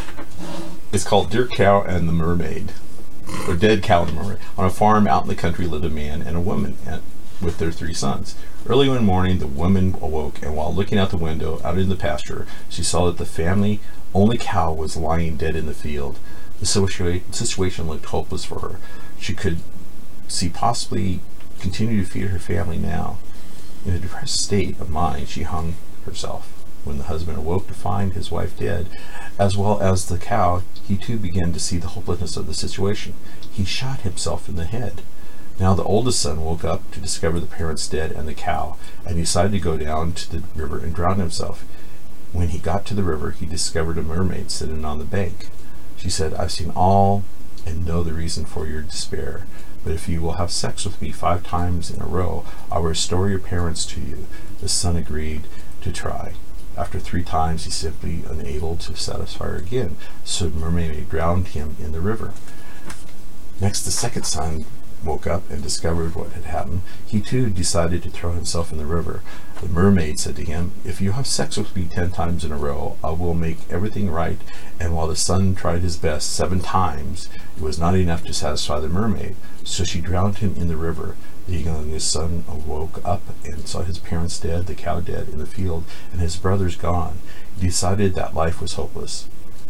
[SPEAKER 1] It's called Dear Cow and the Mermaid. Or Dead Cow and the Mermaid. On a farm out in the country lived a man and a woman and, with their three sons. Early one morning, the woman awoke, and while looking out the window out in the pasture, she saw that the family only cow was lying dead in the field. The situa- situation looked hopeless for her. She could see possibly continue to feed her family now. In a depressed state of mind, she hung herself. When the husband awoke to find his wife dead, as well as the cow, he too began to see the hopelessness of the situation. He shot himself in the head. Now the oldest son woke up to discover the parents dead and the cow, and he decided to go down to the river and drown himself. When he got to the river, he discovered a mermaid sitting on the bank. She said, "I've seen all and know the reason for your despair. But if you will have sex with me five times in a row, I will restore your parents to you." The son agreed to try. After three times, he simply unable to satisfy her again, so the mermaid drowned him in the river. Next, the second son woke up and discovered what had happened. He too decided to throw himself in the river. The mermaid said to him, "If you have sex with me ten times in a row, I will make everything right." And while the son tried his best seven times, it was not enough to satisfy the mermaid, so she drowned him in the river. The youngest son awoke up and saw his parents dead, the cow dead in the field, and his brothers gone. He decided that life was hopeless.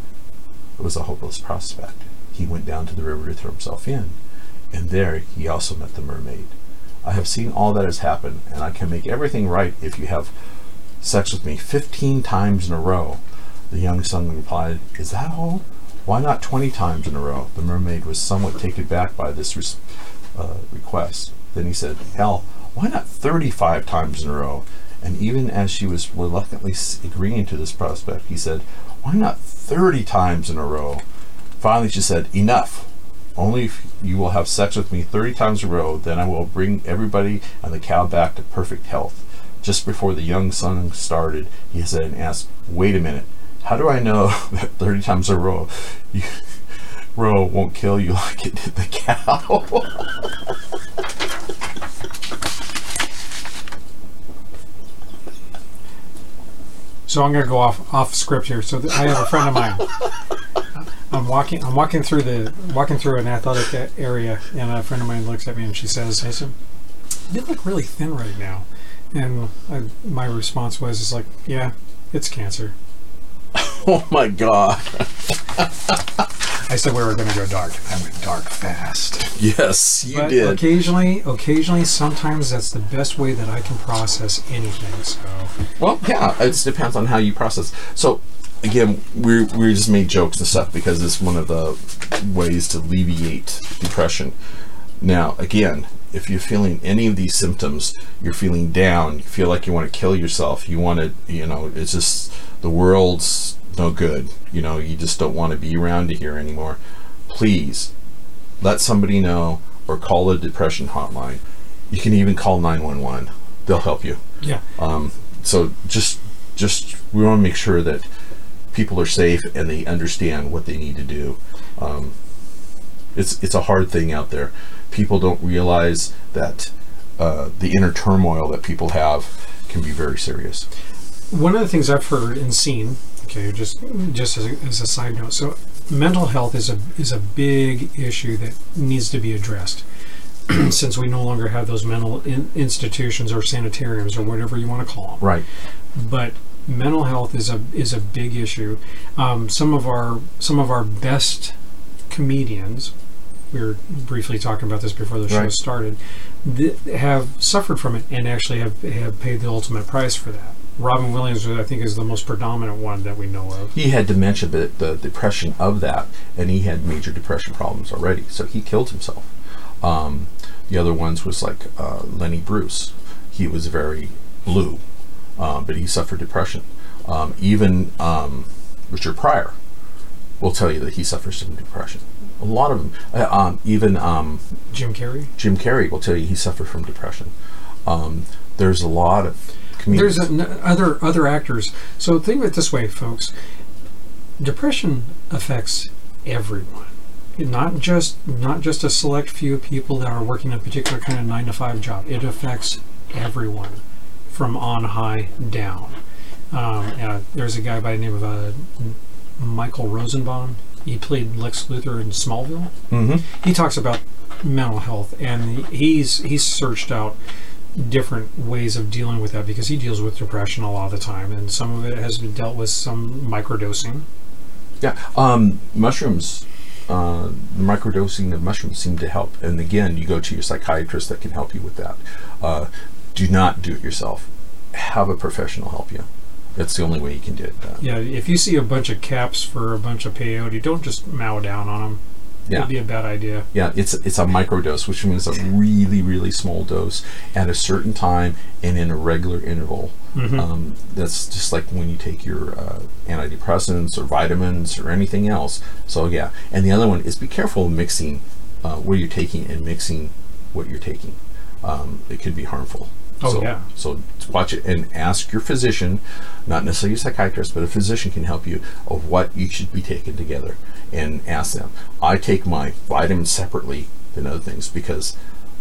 [SPEAKER 1] It was a hopeless prospect. He went down to the river to throw himself in, and there he also met the mermaid. "I have seen all that has happened, and I can make everything right if you have sex with me fifteen times in a row." The young son replied, "Is that all? Why not twenty times in a row?" The mermaid was somewhat taken back by this res- uh, request. Then he said, "Hell, why not thirty-five times in a row?" And even as she was reluctantly agreeing to this prospect, he said, "Why not thirty times in a row?" Finally she said, "Enough. Only if you will have sex with me thirty times in a row, then I will bring everybody and the cow back to perfect health." Just before the young son started, he said and asked, "Wait a minute. How do I know that thirty times in a row, you, row won't kill you like it did the cow?"
[SPEAKER 2] So I'm going to go off off script here. So th- I have a friend of mine. I'm walking. I'm walking through the walking through an athletic area, and a friend of mine looks at me and she says, "I said, you look really thin right now." And I, my response was, "Is like, yeah, it's cancer."
[SPEAKER 1] Oh my God.
[SPEAKER 2] I said we were going to go dark. I went dark fast.
[SPEAKER 1] Yes, you
[SPEAKER 2] but
[SPEAKER 1] did.
[SPEAKER 2] Occasionally, occasionally, sometimes that's the best way that I can process anything. So,
[SPEAKER 1] well, yeah, it depends on how you process. So, again, we we just made jokes and stuff because it's one of the ways to alleviate depression. Now, again, if you're feeling any of these symptoms, you're feeling down, you feel like you want to kill yourself, you want to, you know, it's just the world's no good, you know, you just don't want to be around here anymore, please let somebody know or call a depression hotline. You can even call nine one one. They'll help you.
[SPEAKER 2] yeah.
[SPEAKER 1] Um, so just just we want to make sure that people are safe and they understand what they need to do. Um, it's it's a hard thing out there. People don't realize that uh, the inner turmoil that people have can be very serious.
[SPEAKER 2] One of the things I've heard and seen, okay, just just as a, as a side note, so mental health is a is a big issue that needs to be addressed. Since we no longer have those mental in, institutions or sanitariums or whatever you want to call them,
[SPEAKER 1] Right.
[SPEAKER 2] but mental health is a is a big issue. Um, some of our some of our best comedians, we were briefly talking about this before the show
[SPEAKER 1] Right.
[SPEAKER 2] started, th- have suffered from it and actually have have paid the ultimate price for that. Robin Williams, I think, is the most predominant one that we know of.
[SPEAKER 1] He had dementia, but the depression of that, and he had major depression problems already, so he killed himself. Um, the other ones was like uh, Lenny Bruce. He was very blue, uh, but he suffered depression. Um, even um, Richard Pryor will tell you that he suffers from depression. A lot of them. Uh, um, even um,
[SPEAKER 2] Jim Carrey?
[SPEAKER 1] Jim Carrey will tell you he suffered from depression. Um, there's a lot of comedians.
[SPEAKER 2] There's an, other other actors. So think of it this way, folks. Depression affects everyone. Not just not just a select few people that are working a particular kind of nine to five job. It affects everyone from on high down. Um, uh, there's a guy by the name of uh, Michael Rosenbaum. He played Lex Luthor in Smallville.
[SPEAKER 1] Mm-hmm.
[SPEAKER 2] He talks about mental health, and he's he's searched out different ways of dealing with that because he deals with depression a lot of the time, and some of it has been dealt with some microdosing.
[SPEAKER 1] Yeah, um, mushrooms. Uh, microdosing of mushrooms seem to help. And again, you go to your psychiatrist that can help you with that. Uh, do not do it yourself. Have a professional help you. That's the only way you can do it. Uh,
[SPEAKER 2] Yeah, if you see a bunch of caps for a bunch of peyote, don't just mow down on them.
[SPEAKER 1] Yeah.
[SPEAKER 2] It'd be a bad idea.
[SPEAKER 1] Yeah, it's it's a microdose, which means a really, really small dose at a certain time and in a regular interval.
[SPEAKER 2] Mm-hmm.
[SPEAKER 1] Um, that's just like when you take your uh, antidepressants or vitamins or anything else. So yeah, and the other one is be careful of mixing uh, what you're taking and mixing what you're taking. Um, it could be harmful.
[SPEAKER 2] Oh,
[SPEAKER 1] so,
[SPEAKER 2] yeah.
[SPEAKER 1] So watch it and ask your physician, not necessarily a psychiatrist, but a physician can help you of what you should be taking together, and ask them. I take my vitamins separately than other things because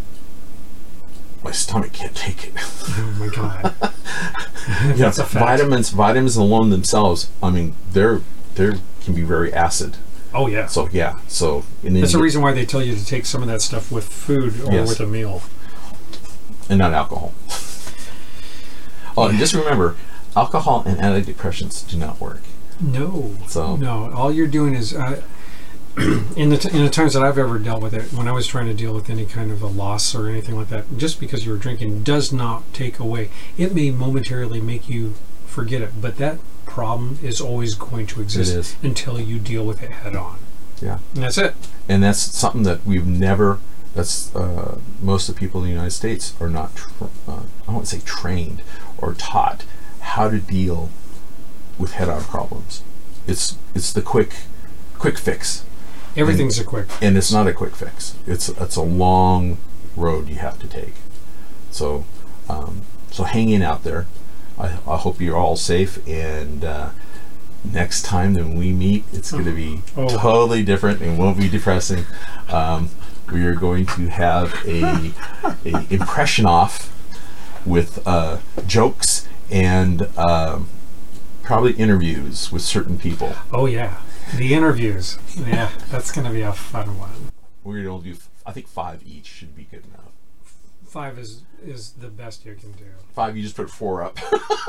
[SPEAKER 1] my stomach can't take it.
[SPEAKER 2] Oh my god.
[SPEAKER 1] Yeah,
[SPEAKER 2] That's a fact.
[SPEAKER 1] vitamins, vitamins alone themselves, I mean, they're they can be very acid.
[SPEAKER 2] Oh yeah.
[SPEAKER 1] So yeah, so and then
[SPEAKER 2] That's
[SPEAKER 1] you
[SPEAKER 2] the
[SPEAKER 1] get-
[SPEAKER 2] reason why they tell you to take some of that stuff with food or
[SPEAKER 1] Yes.
[SPEAKER 2] with a meal.
[SPEAKER 1] and not alcohol. Oh, and just remember, alcohol and antidepressants do not work.
[SPEAKER 2] No.
[SPEAKER 1] So-
[SPEAKER 2] no. All you're doing is uh, in the t- in the times that I've ever dealt with it, when I was trying to deal with any kind of a loss or anything like that, just because you were drinking does not take away. It may momentarily make you forget it, but that problem is always going to exist
[SPEAKER 1] is.
[SPEAKER 2] until you deal with it head on.
[SPEAKER 1] Yeah.
[SPEAKER 2] And that's it.
[SPEAKER 1] And that's something that we've never, that's uh, most of the people in the United States are not, tr- uh, I won't say trained or taught how to deal with head-on problems. It's it's the quick quick fix.
[SPEAKER 2] Everything's a quick.
[SPEAKER 1] And it's not a quick fix. It's it's a long road you have to take. So um, so hang in out there. I, I hope you're all safe, and uh, next time that we meet, it's going to be
[SPEAKER 2] Oh.
[SPEAKER 1] totally different and won't be depressing. Um, we are going to have a, a impression off with uh, jokes and um, probably interviews with certain people.
[SPEAKER 2] Oh yeah, the interviews. Yeah, that's going to be a fun one.
[SPEAKER 1] We're going to do, I think five each should be good enough.
[SPEAKER 2] Five is is the best you can do.
[SPEAKER 1] Five, you just put four up.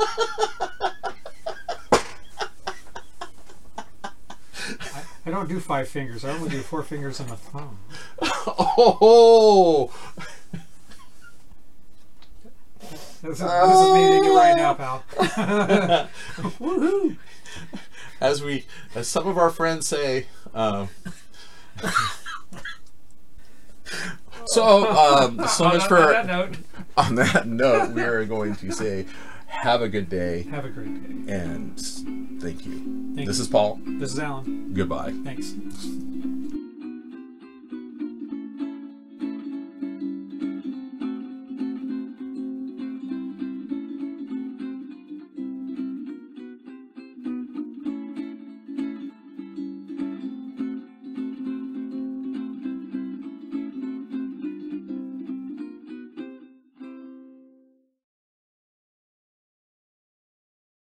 [SPEAKER 2] I, I don't do five fingers. I only do four fingers and a thumb.
[SPEAKER 1] Oh!
[SPEAKER 2] This is, this is me thinking right now, pal.
[SPEAKER 1] Woohoo! As we, as some of our friends say, um, so um, so
[SPEAKER 2] On
[SPEAKER 1] much
[SPEAKER 2] that-
[SPEAKER 1] for.
[SPEAKER 2] on that note,
[SPEAKER 1] On that note, we are going to say, have a good day
[SPEAKER 2] have a great day.
[SPEAKER 1] and thank you.
[SPEAKER 2] Thank
[SPEAKER 1] this
[SPEAKER 2] you.
[SPEAKER 1] is Paul.
[SPEAKER 2] This is Alan.
[SPEAKER 1] Goodbye.
[SPEAKER 2] Thanks.